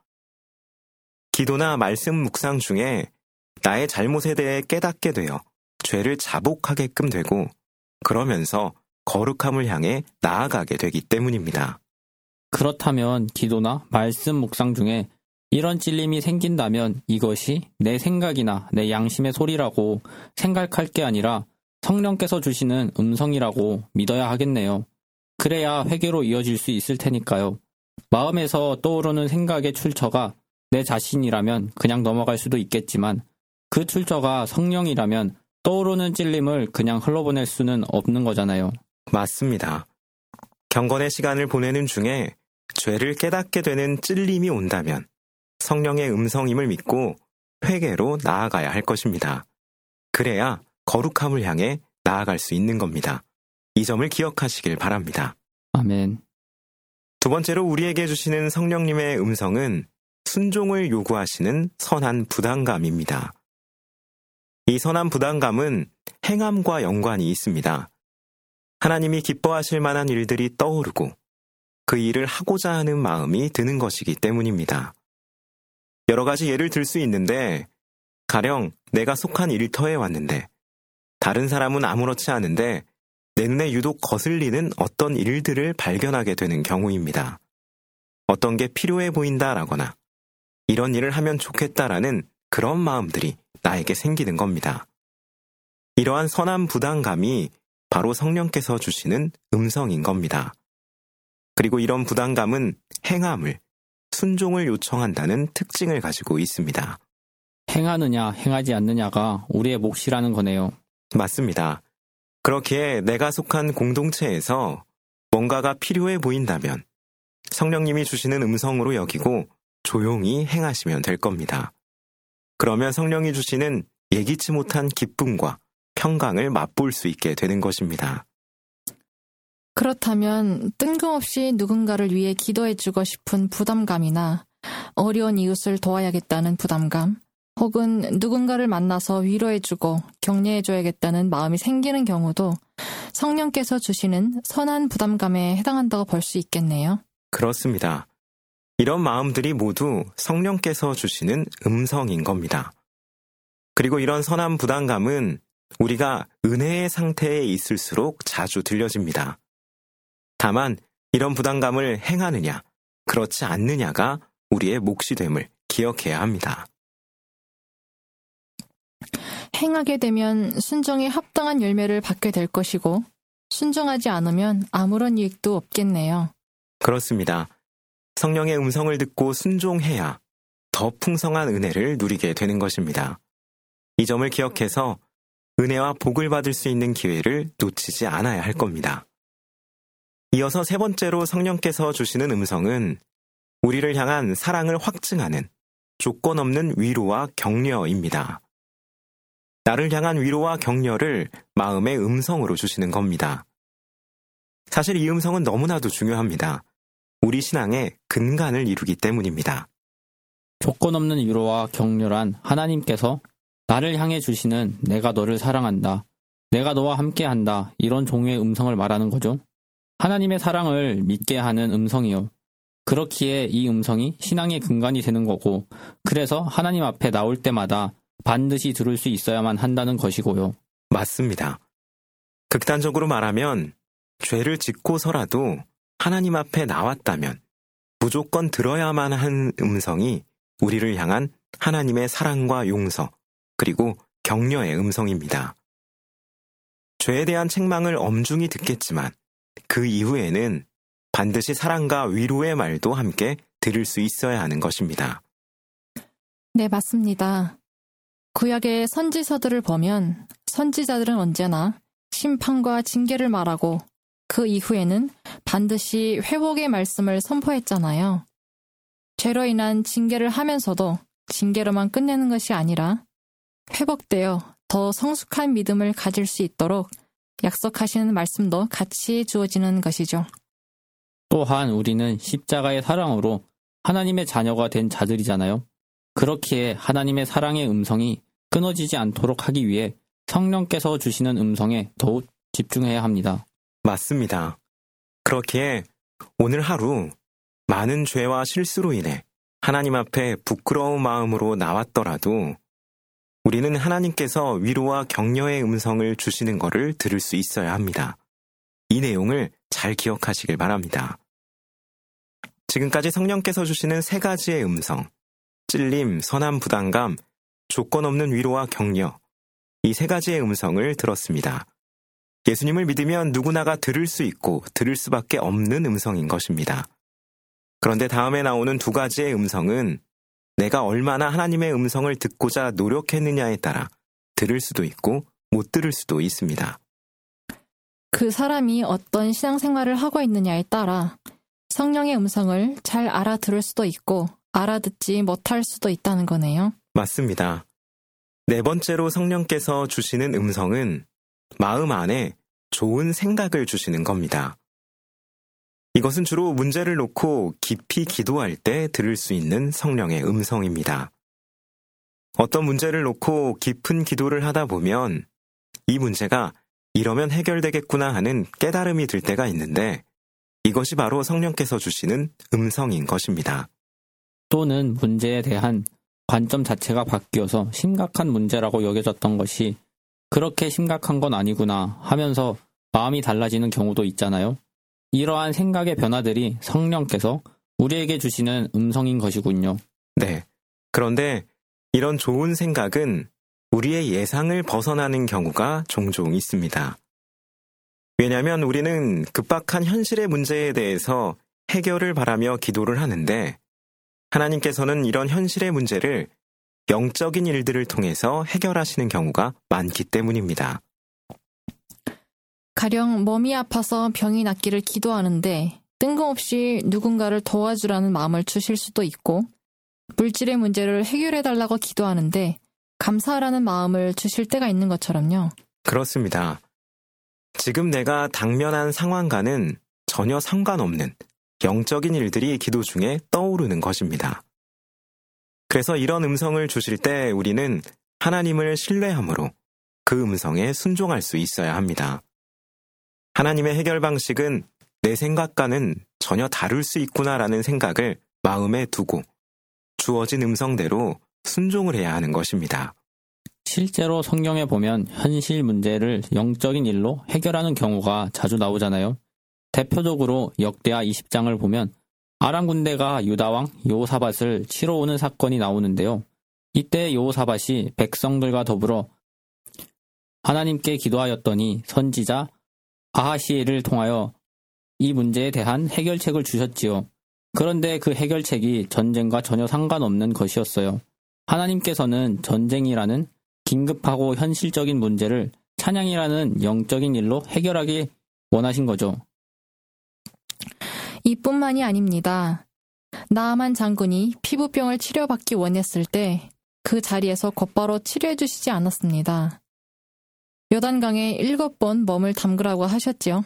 기도나 말씀 묵상 중에 나의 잘못에 대해 깨닫게 되어 죄를 자복하게끔 되고 그러면서 거룩함을 향해 나아가게 되기 때문입니다. 그렇다면 기도나 말씀 묵상 중에 이런 찔림이 생긴다면 이것이 내 생각이나 내 양심의 소리라고 생각할 게 아니라 성령께서 주시는 음성이라고 믿어야 하겠네요. 그래야 회개로 이어질 수 있을 테니까요. 마음에서 떠오르는 생각의 출처가 내 자신이라면 그냥 넘어갈 수도 있겠지만 그 출처가 성령이라면 떠오르는 찔림을 그냥 흘러보낼 수는 없는 거잖아요. 맞습니다. 경건의 시간을 보내는 중에 죄를 깨닫게 되는 찔림이 온다면 성령의 음성임을 믿고 회개로 나아가야 할 것입니다. 그래야 거룩함을 향해 나아갈 수 있는 겁니다. 이 점을 기억하시길 바랍니다. 아멘. 2번째로 우리에게 주시는 성령님의 음성은 순종을 요구하시는 선한 부담감입니다. 이 선한 부담감은 행함과 연관이 있습니다. 하나님이 기뻐하실 만한 일들이 떠오르고 그 일을 하고자 하는 마음이 드는 것이기 때문입니다. 여러 가지 예를 들 수 있는데 가령 내가 속한 일터에 왔는데 다른 사람은 아무렇지 않은데 내 눈에 유독 거슬리는 어떤 일들을 발견하게 되는 경우입니다. 어떤 게 필요해 보인다라거나 이런 일을 하면 좋겠다라는 그런 마음들이 나에게 생기는 겁니다. 이러한 선한 부담감이 바로 성령께서 주시는 음성인 겁니다. 그리고 이런 부담감은 행함을, 순종을 요청한다는 특징을 가지고 있습니다. 행하느냐 행하지 않느냐가 우리의 몫이라는 거네요. 맞습니다. 그렇기에 내가 속한 공동체에서 뭔가가 필요해 보인다면 성령님이 주시는 음성으로 여기고 조용히 행하시면 될 겁니다. 그러면 성령이 주시는 예기치 못한 기쁨과 평강을 맛볼 수 있게 되는 것입니다. 그렇다면 뜬금없이 누군가를 위해 기도해주고 싶은 부담감이나 어려운 이웃을 도와야겠다는 부담감, 혹은 누군가를 만나서 위로해주고 격려해줘야겠다는 마음이 생기는 경우도 성령께서 주시는 선한 부담감에 해당한다고 볼 수 있겠네요. 그렇습니다. 이런 마음들이 모두 성령께서 주시는 음성인 겁니다. 그리고 이런 선한 부담감은 우리가 은혜의 상태에 있을수록 자주 들려집니다. 다만 이런 부담감을 행하느냐, 그렇지 않느냐가 우리의 몫이 됨을 기억해야 합니다. 행하게 되면 순종에 합당한 열매를 받게 될 것이고 순종하지 않으면 아무런 이익도 없겠네요. 그렇습니다. 성령의 음성을 듣고 순종해야 더 풍성한 은혜를 누리게 되는 것입니다. 이 점을 기억해서 은혜와 복을 받을 수 있는 기회를 놓치지 않아야 할 겁니다. 이어서 세 번째로 성령께서 주시는 음성은 우리를 향한 사랑을 확증하는 조건 없는 위로와 격려입니다. 나를 향한 위로와 격려를 마음의 음성으로 주시는 겁니다. 사실 이 음성은 너무나도 중요합니다. 우리 신앙의 근간을 이루기 때문입니다. 조건 없는 위로와 격려란 하나님께서 나를 향해 주시는 내가 너를 사랑한다, 내가 너와 함께한다, 이런 종류의 음성을 말하는 거죠. 하나님의 사랑을 믿게 하는 음성이요. 그렇기에 이 음성이 신앙의 근간이 되는 거고, 그래서 하나님 앞에 나올 때마다 반드시 들을 수 있어야만 한다는 것이고요. 맞습니다. 극단적으로 말하면 죄를 짓고서라도 하나님 앞에 나왔다면 무조건 들어야만 한 음성이 우리를 향한 하나님의 사랑과 용서, 그리고 격려의 음성입니다. 죄에 대한 책망을 엄중히 듣겠지만 그 이후에는 반드시 사랑과 위로의 말도 함께 들을 수 있어야 하는 것입니다. 네, 맞습니다. 구약의 선지서들을 보면 선지자들은 언제나 심판과 징계를 말하고 그 이후에는 반드시 회복의 말씀을 선포했잖아요. 죄로 인한 징계를 하면서도 징계로만 끝내는 것이 아니라 회복되어 더 성숙한 믿음을 가질 수 있도록 약속하시는 말씀도 같이 주어지는 것이죠. 또한 우리는 십자가의 사랑으로 하나님의 자녀가 된 자들이잖아요. 그렇기에 하나님의 사랑의 음성이 끊어지지 않도록 하기 위해 성령께서 주시는 음성에 더욱 집중해야 합니다. 맞습니다. 그렇기에 오늘 하루 많은 죄와 실수로 인해 하나님 앞에 부끄러운 마음으로 나왔더라도 우리는 하나님께서 위로와 격려의 음성을 주시는 것을 들을 수 있어야 합니다. 이 내용을 잘 기억하시길 바랍니다. 지금까지 성령께서 주시는 세 가지의 음성, 찔림, 선한 부담감, 조건 없는 위로와 격려, 이 세 가지의 음성을 들었습니다. 예수님을 믿으면 누구나가 들을 수 있고 들을 수밖에 없는 음성인 것입니다. 그런데 다음에 나오는 두 가지의 음성은 내가 얼마나 하나님의 음성을 듣고자 노력했느냐에 따라 들을 수도 있고 못 들을 수도 있습니다. 그 사람이 어떤 신앙생활을 하고 있느냐에 따라 성령의 음성을 잘 알아들을 수도 있고 알아듣지 못할 수도 있다는 거네요. 맞습니다. 네 번째로 성령께서 주시는 음성은 마음 안에 좋은 생각을 주시는 겁니다. 이것은 주로 문제를 놓고 깊이 기도할 때 들을 수 있는 성령의 음성입니다. 어떤 문제를 놓고 깊은 기도를 하다 보면 이 문제가 이러면 해결되겠구나 하는 깨달음이 들 때가 있는데 이것이 바로 성령께서 주시는 음성인 것입니다. 또는 문제에 대한 관점 자체가 바뀌어서 심각한 문제라고 여겨졌던 것이 그렇게 심각한 건 아니구나 하면서 마음이 달라지는 경우도 있잖아요. 이러한 생각의 변화들이 성령께서 우리에게 주시는 음성인 것이군요. 네. 그런데 이런 좋은 생각은 우리의 예상을 벗어나는 경우가 종종 있습니다. 왜냐하면 우리는 급박한 현실의 문제에 대해서 해결을 바라며 기도를 하는데 하나님께서는 이런 현실의 문제를 영적인 일들을 통해서 해결하시는 경우가 많기 때문입니다. 가령 몸이 아파서 병이 낫기를 기도하는데 뜬금없이 누군가를 도와주라는 마음을 주실 수도 있고 물질의 문제를 해결해달라고 기도하는데 감사하라는 마음을 주실 때가 있는 것처럼요. 그렇습니다. 지금 내가 당면한 상황과는 전혀 상관없는 영적인 일들이 기도 중에 떠오르는 것입니다. 그래서 이런 음성을 주실 때 우리는 하나님을 신뢰함으로 그 음성에 순종할 수 있어야 합니다. 하나님의 해결 방식은 내 생각과는 전혀 다를 수 있구나라는 생각을 마음에 두고 주어진 음성대로 순종을 해야 하는 것입니다. 실제로 성경에 보면 현실 문제를 영적인 일로 해결하는 경우가 자주 나오잖아요. 대표적으로 역대하 20장을 보면 아람 군대가 유다왕 여호사밧을 치러 오는 사건이 나오는데요. 이때 여호사밧이 백성들과 더불어 하나님께 기도하였더니 선지자 아하시엘을 통하여 이 문제에 대한 해결책을 주셨지요. 그런데 그 해결책이 전쟁과 전혀 상관없는 것이었어요. 하나님께서는 전쟁이라는 긴급하고 현실적인 문제를 찬양이라는 영적인 일로 해결하기 원하신 거죠. 이뿐만이 아닙니다. 나아만 장군이 피부병을 치료받기 원했을 때 그 자리에서 곧바로 치료해 주시지 않았습니다. 요단강에 7번 몸을 담그라고 하셨지요.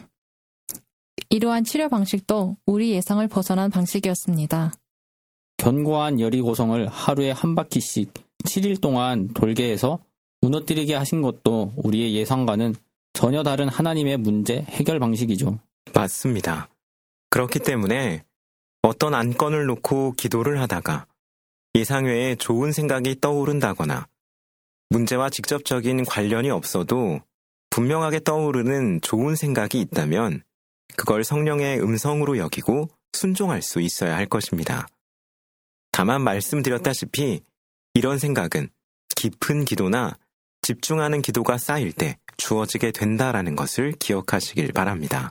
이러한 치료 방식도 우리 예상을 벗어난 방식이었습니다. 견고한 여리고성을 하루에 한 바퀴씩 7일 동안 돌게 해서 무너뜨리게 하신 것도 우리의 예상과는 전혀 다른 하나님의 문제 해결 방식이죠. 맞습니다. 그렇기 때문에 어떤 안건을 놓고 기도를 하다가 예상 외에 좋은 생각이 떠오른다거나 문제와 직접적인 관련이 없어도 분명하게 떠오르는 좋은 생각이 있다면 그걸 성령의 음성으로 여기고 순종할 수 있어야 할 것입니다. 다만 말씀드렸다시피 이런 생각은 깊은 기도나 집중하는 기도가 쌓일 때 주어지게 된다라는 것을 기억하시길 바랍니다.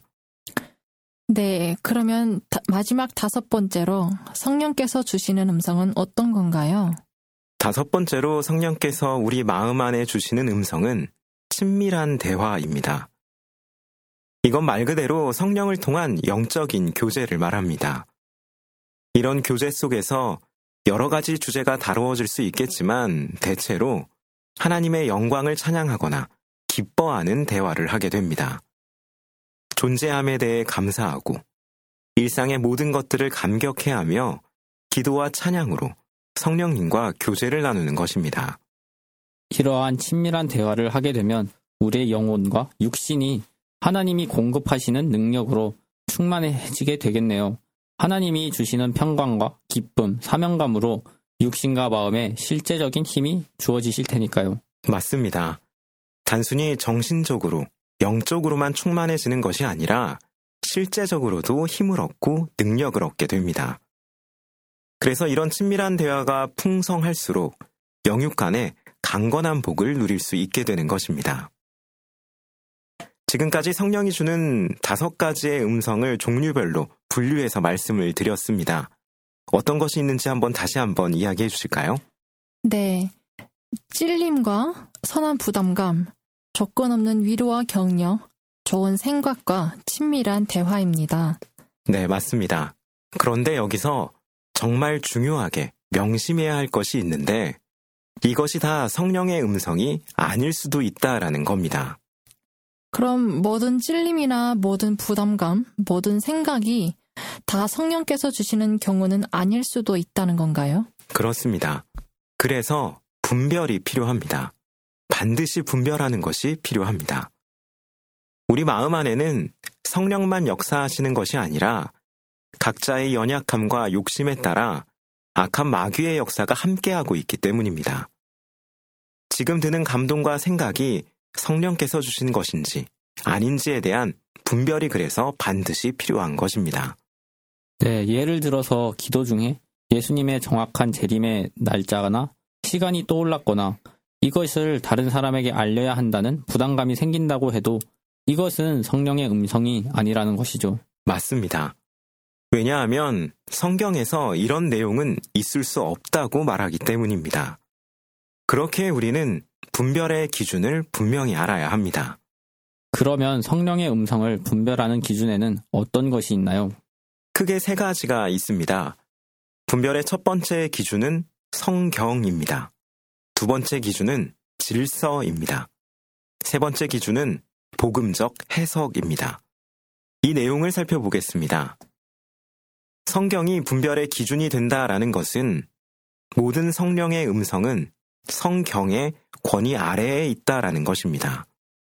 네, 그러면 마지막 5번째로 성령께서 주시는 음성은 어떤 건가요? 5번째로 성령께서 우리 마음 안에 주시는 음성은 친밀한 대화입니다. 이건 말 그대로 성령을 통한 영적인 교제를 말합니다. 이런 교제 속에서 여러 가지 주제가 다루어질 수 있겠지만 대체로 하나님의 영광을 찬양하거나 기뻐하는 대화를 하게 됩니다. 존재함에 대해 감사하고 일상의 모든 것들을 감격해하며 기도와 찬양으로 성령님과 교제를 나누는 것입니다. 이러한 친밀한 대화를 하게 되면 우리의 영혼과 육신이 하나님이 공급하시는 능력으로 충만해지게 되겠네요. 하나님이 주시는 평강과 기쁨, 사명감으로 육신과 마음에 실제적인 힘이 주어지실 테니까요. 맞습니다. 단순히 정신적으로, 영적으로만 충만해지는 것이 아니라 실제적으로도 힘을 얻고 능력을 얻게 됩니다. 그래서 이런 친밀한 대화가 풍성할수록 영육 간에 강건한 복을 누릴 수 있게 되는 것입니다. 지금까지 성령이 주는 5가지의 음성을 종류별로 분류해서 말씀을 드렸습니다. 어떤 것이 있는지 다시 한번 이야기해 주실까요? 네. 찔림과 선한 부담감, 조건 없는 위로와 격려, 좋은 생각과 친밀한 대화입니다. 네, 맞습니다. 그런데 여기서 정말 중요하게 명심해야 할 것이 있는데 이것이 다 성령의 음성이 아닐 수도 있다라는 겁니다. 그럼 모든 찔림이나 모든 부담감, 모든 생각이 다 성령께서 주시는 경우는 아닐 수도 있다는 건가요? 그렇습니다. 그래서 분별이 필요합니다. 반드시 분별하는 것이 필요합니다. 우리 마음 안에는 성령만 역사하시는 것이 아니라 각자의 연약함과 욕심에 따라 악한 마귀의 역사가 함께하고 있기 때문입니다. 지금 드는 감동과 생각이 성령께서 주신 것인지 아닌지에 대한 분별이 그래서 반드시 필요한 것입니다. 네, 예를 들어서 기도 중에 예수님의 정확한 재림의 날짜나 시간이 떠올랐거나 이것을 다른 사람에게 알려야 한다는 부담감이 생긴다고 해도 이것은 성령의 음성이 아니라는 것이죠. 맞습니다. 왜냐하면 성경에서 이런 내용은 있을 수 없다고 말하기 때문입니다. 그렇게 우리는 분별의 기준을 분명히 알아야 합니다. 그러면 성령의 음성을 분별하는 기준에는 어떤 것이 있나요? 크게 3가지가 있습니다. 분별의 첫 번째 기준은 성경입니다. 2번째 기준은 질서입니다. 3번째 기준은 복음적 해석입니다. 이 내용을 살펴보겠습니다. 성경이 분별의 기준이 된다라는 것은 모든 성령의 음성은 성경의 권위 아래에 있다라는 것입니다.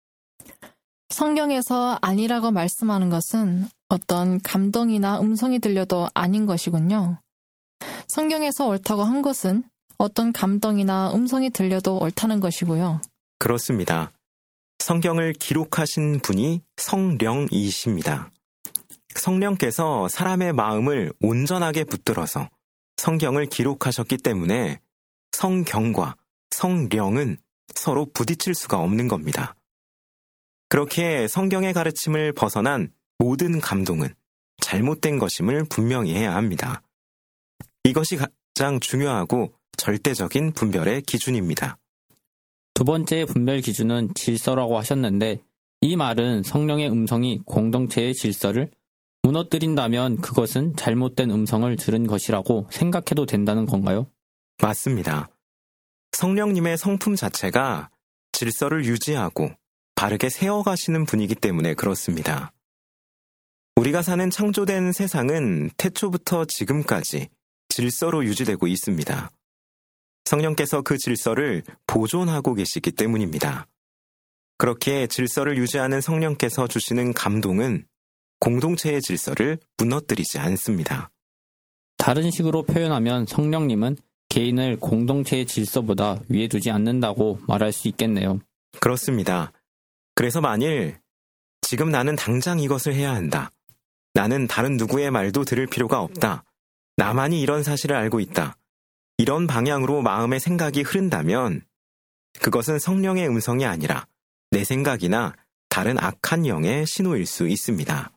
성경에서 아니라고 말씀하는 것은 어떤 감동이나 음성이 들려도 아닌 것이군요. 성경에서 옳다고 한 것은 어떤 감동이나 음성이 들려도 옳다는 것이고요. 그렇습니다. 성경을 기록하신 분이 성령이십니다. 성령께서 사람의 마음을 온전하게 붙들어서 성경을 기록하셨기 때문에 성경과 성령은 서로 부딪힐 수가 없는 겁니다. 그렇게 성경의 가르침을 벗어난 모든 감동은 잘못된 것임을 분명히 해야 합니다. 이것이 가장 중요하고 절대적인 분별의 기준입니다. 2번째 분별 기준은 질서라고 하셨는데 이 말은 성령의 음성이 공동체의 질서를 무너뜨린다면 그것은 잘못된 음성을 들은 것이라고 생각해도 된다는 건가요? 맞습니다. 성령님의 성품 자체가 질서를 유지하고 바르게 세워가시는 분이기 때문에 그렇습니다. 우리가 사는 창조된 세상은 태초부터 지금까지 질서로 유지되고 있습니다. 성령께서 그 질서를 보존하고 계시기 때문입니다. 그렇게 질서를 유지하는 성령께서 주시는 감동은 공동체의 질서를 무너뜨리지 않습니다. 다른 식으로 표현하면 성령님은 개인을 공동체의 질서보다 위에 두지 않는다고 말할 수 있겠네요. 그렇습니다. 그래서 만일 지금 나는 당장 이것을 해야 한다. 나는 다른 누구의 말도 들을 필요가 없다. 나만이 이런 사실을 알고 있다. 이런 방향으로 마음의 생각이 흐른다면 그것은 성령의 음성이 아니라 내 생각이나 다른 악한 영의 신호일 수 있습니다.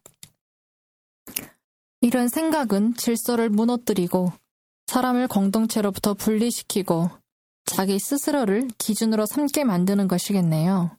이런 생각은 질서를 무너뜨리고 사람을 공동체로부터 분리시키고 자기 스스로를 기준으로 삼게 만드는 것이겠네요.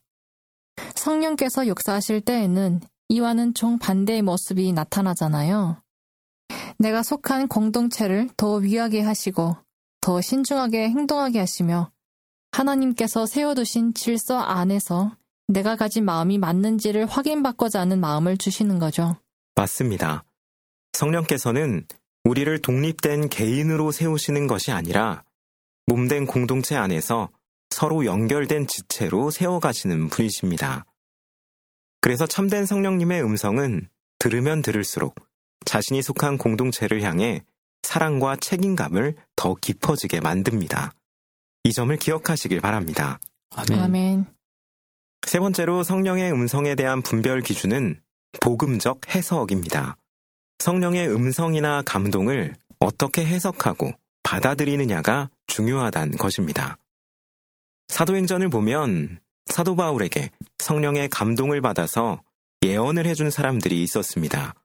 성령께서 역사하실 때에는 이와는 정반대의 모습이 나타나잖아요. 내가 속한 공동체를 더 위하게 하시고 더 신중하게 행동하게 하시며 하나님께서 세워두신 질서 안에서 내가 가진 마음이 맞는지를 확인받고자 하는 마음을 주시는 거죠. 맞습니다. 성령께서는 우리를 독립된 개인으로 세우시는 것이 아니라 몸된 공동체 안에서 서로 연결된 지체로 세워가시는 분이십니다. 그래서 참된 성령님의 음성은 들으면 들을수록 자신이 속한 공동체를 향해 사랑과 책임감을 더 깊어지게 만듭니다. 이 점을 기억하시길 바랍니다. 아멘. 아멘. 세 번째로 성령의 음성에 대한 분별 기준은 복음적 해석입니다. 성령의 음성이나 감동을 어떻게 해석하고 받아들이느냐가 중요하다는 것입니다. 사도행전을 보면 사도 바울에게 성령의 감동을 받아서 예언을 해준 사람들이 있었습니다.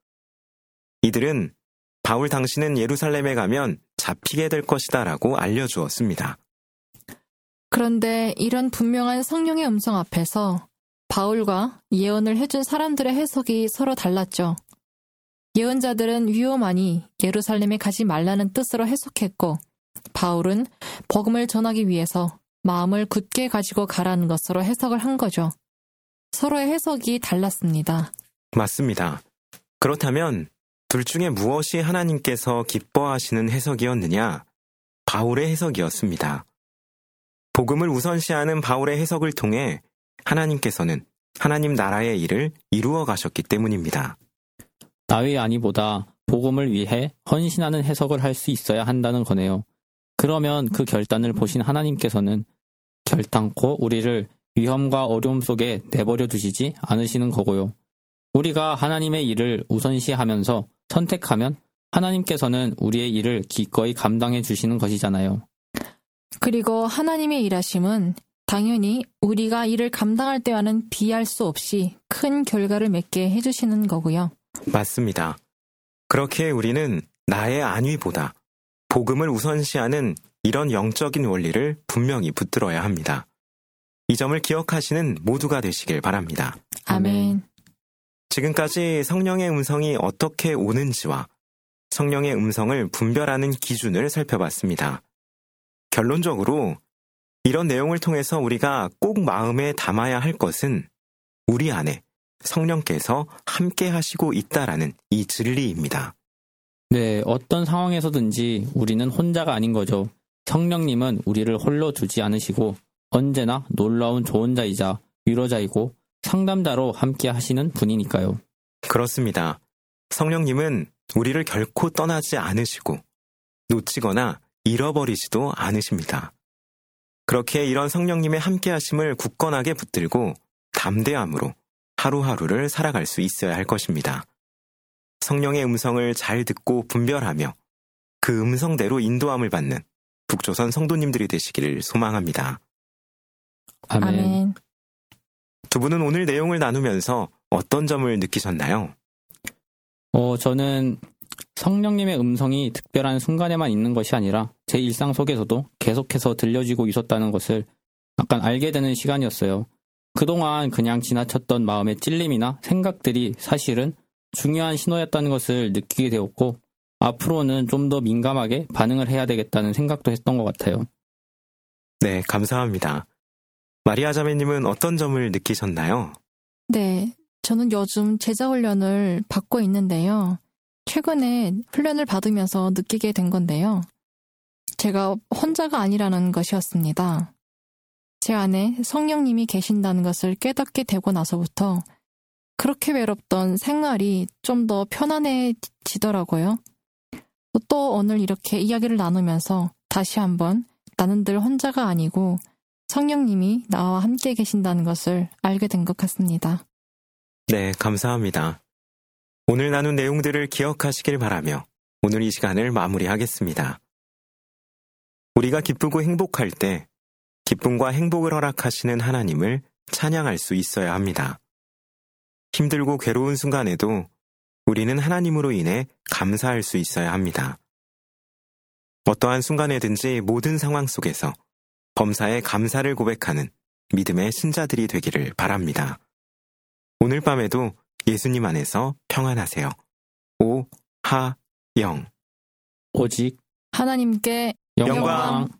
이들은 바울 당신은 예루살렘에 가면 잡히게 될 것이다 라고 알려주었습니다. 그런데 이런 분명한 성령의 음성 앞에서 바울과 예언을 해준 사람들의 해석이 서로 달랐죠. 예언자들은 위험하니 예루살렘에 가지 말라는 뜻으로 해석했고 바울은 복음을 전하기 위해서 마음을 굳게 가지고 가라는 것으로 해석을 한 거죠. 서로의 해석이 달랐습니다. 맞습니다. 그렇다면 둘 중에 무엇이 하나님께서 기뻐하시는 해석이었느냐? 바울의 해석이었습니다. 복음을 우선시하는 바울의 해석을 통해 하나님께서는 하나님 나라의 일을 이루어 가셨기 때문입니다. 나의 아니보다 복음을 위해 헌신하는 해석을 할 수 있어야 한다는 거네요. 그러면 그 결단을 보신 하나님께서는 결단코 우리를 위험과 어려움 속에 내버려 두시지 않으시는 거고요. 우리가 하나님의 일을 우선시하면서 선택하면 하나님께서는 우리의 일을 기꺼이 감당해 주시는 것이잖아요. 그리고 하나님의 일하심은 당연히 우리가 일을 감당할 때와는 비할 수 없이 큰 결과를 맺게 해주시는 거고요. 맞습니다. 그렇게 우리는 나의 안위보다 복음을 우선시하는 이런 영적인 원리를 분명히 붙들어야 합니다. 이 점을 기억하시는 모두가 되시길 바랍니다. 아멘. 지금까지 성령의 음성이 어떻게 오는지와 성령의 음성을 분별하는 기준을 살펴봤습니다. 결론적으로 이런 내용을 통해서 우리가 꼭 마음에 담아야 할 것은 우리 안에 성령께서 함께 하시고 있다라는 이 진리입니다. 네, 어떤 상황에서든지 우리는 혼자가 아닌 거죠. 성령님은 우리를 홀로 두지 않으시고 언제나 놀라운 조언자이자 위로자이고 상담자로 함께 하시는 분이니까요. 그렇습니다. 성령님은 우리를 결코 떠나지 않으시고 놓치거나 잃어버리지도 않으십니다. 그렇게 이런 성령님의 함께하심을 굳건하게 붙들고 담대함으로 하루하루를 살아갈 수 있어야 할 것입니다. 성령의 음성을 잘 듣고 분별하며 그 음성대로 인도함을 받는 북조선 성도님들이 되시기를 소망합니다. 아멘. 아멘. 두 분은 오늘 내용을 나누면서 어떤 점을 느끼셨나요? 저는 성령님의 음성이 특별한 순간에만 있는 것이 아니라 제 일상 속에서도 계속해서 들려지고 있었다는 것을 약간 알게 되는 시간이었어요. 그동안 그냥 지나쳤던 마음의 찔림이나 생각들이 사실은 중요한 신호였다는 것을 느끼게 되었고 앞으로는 좀 더 민감하게 반응을 해야 되겠다는 생각도 했던 것 같아요. 네, 감사합니다. 마리아 자매님은 어떤 점을 느끼셨나요? 네, 저는 요즘 제자훈련을 받고 있는데요. 최근에 훈련을 받으면서 느끼게 된 건데요. 제가 혼자가 아니라는 것이었습니다. 제 안에 성령님이 계신다는 것을 깨닫게 되고 나서부터 그렇게 외롭던 생활이 좀 더 편안해지더라고요. 또 오늘 이렇게 이야기를 나누면서 다시 한번 나는 늘 혼자가 아니고 성령님이 나와 함께 계신다는 것을 알게 된 것 같습니다. 네, 감사합니다. 오늘 나눈 내용들을 기억하시길 바라며 오늘 이 시간을 마무리하겠습니다. 우리가 기쁘고 행복할 때 기쁨과 행복을 허락하시는 하나님을 찬양할 수 있어야 합니다. 힘들고 괴로운 순간에도 우리는 하나님으로 인해 감사할 수 있어야 합니다. 어떠한 순간에든지 모든 상황 속에서 범사에 감사를 고백하는 믿음의 신자들이 되기를 바랍니다. 오늘 밤에도 예수님 안에서 평안하세요. 오하영. 오직 하나님께 영광.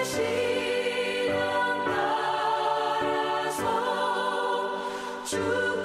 주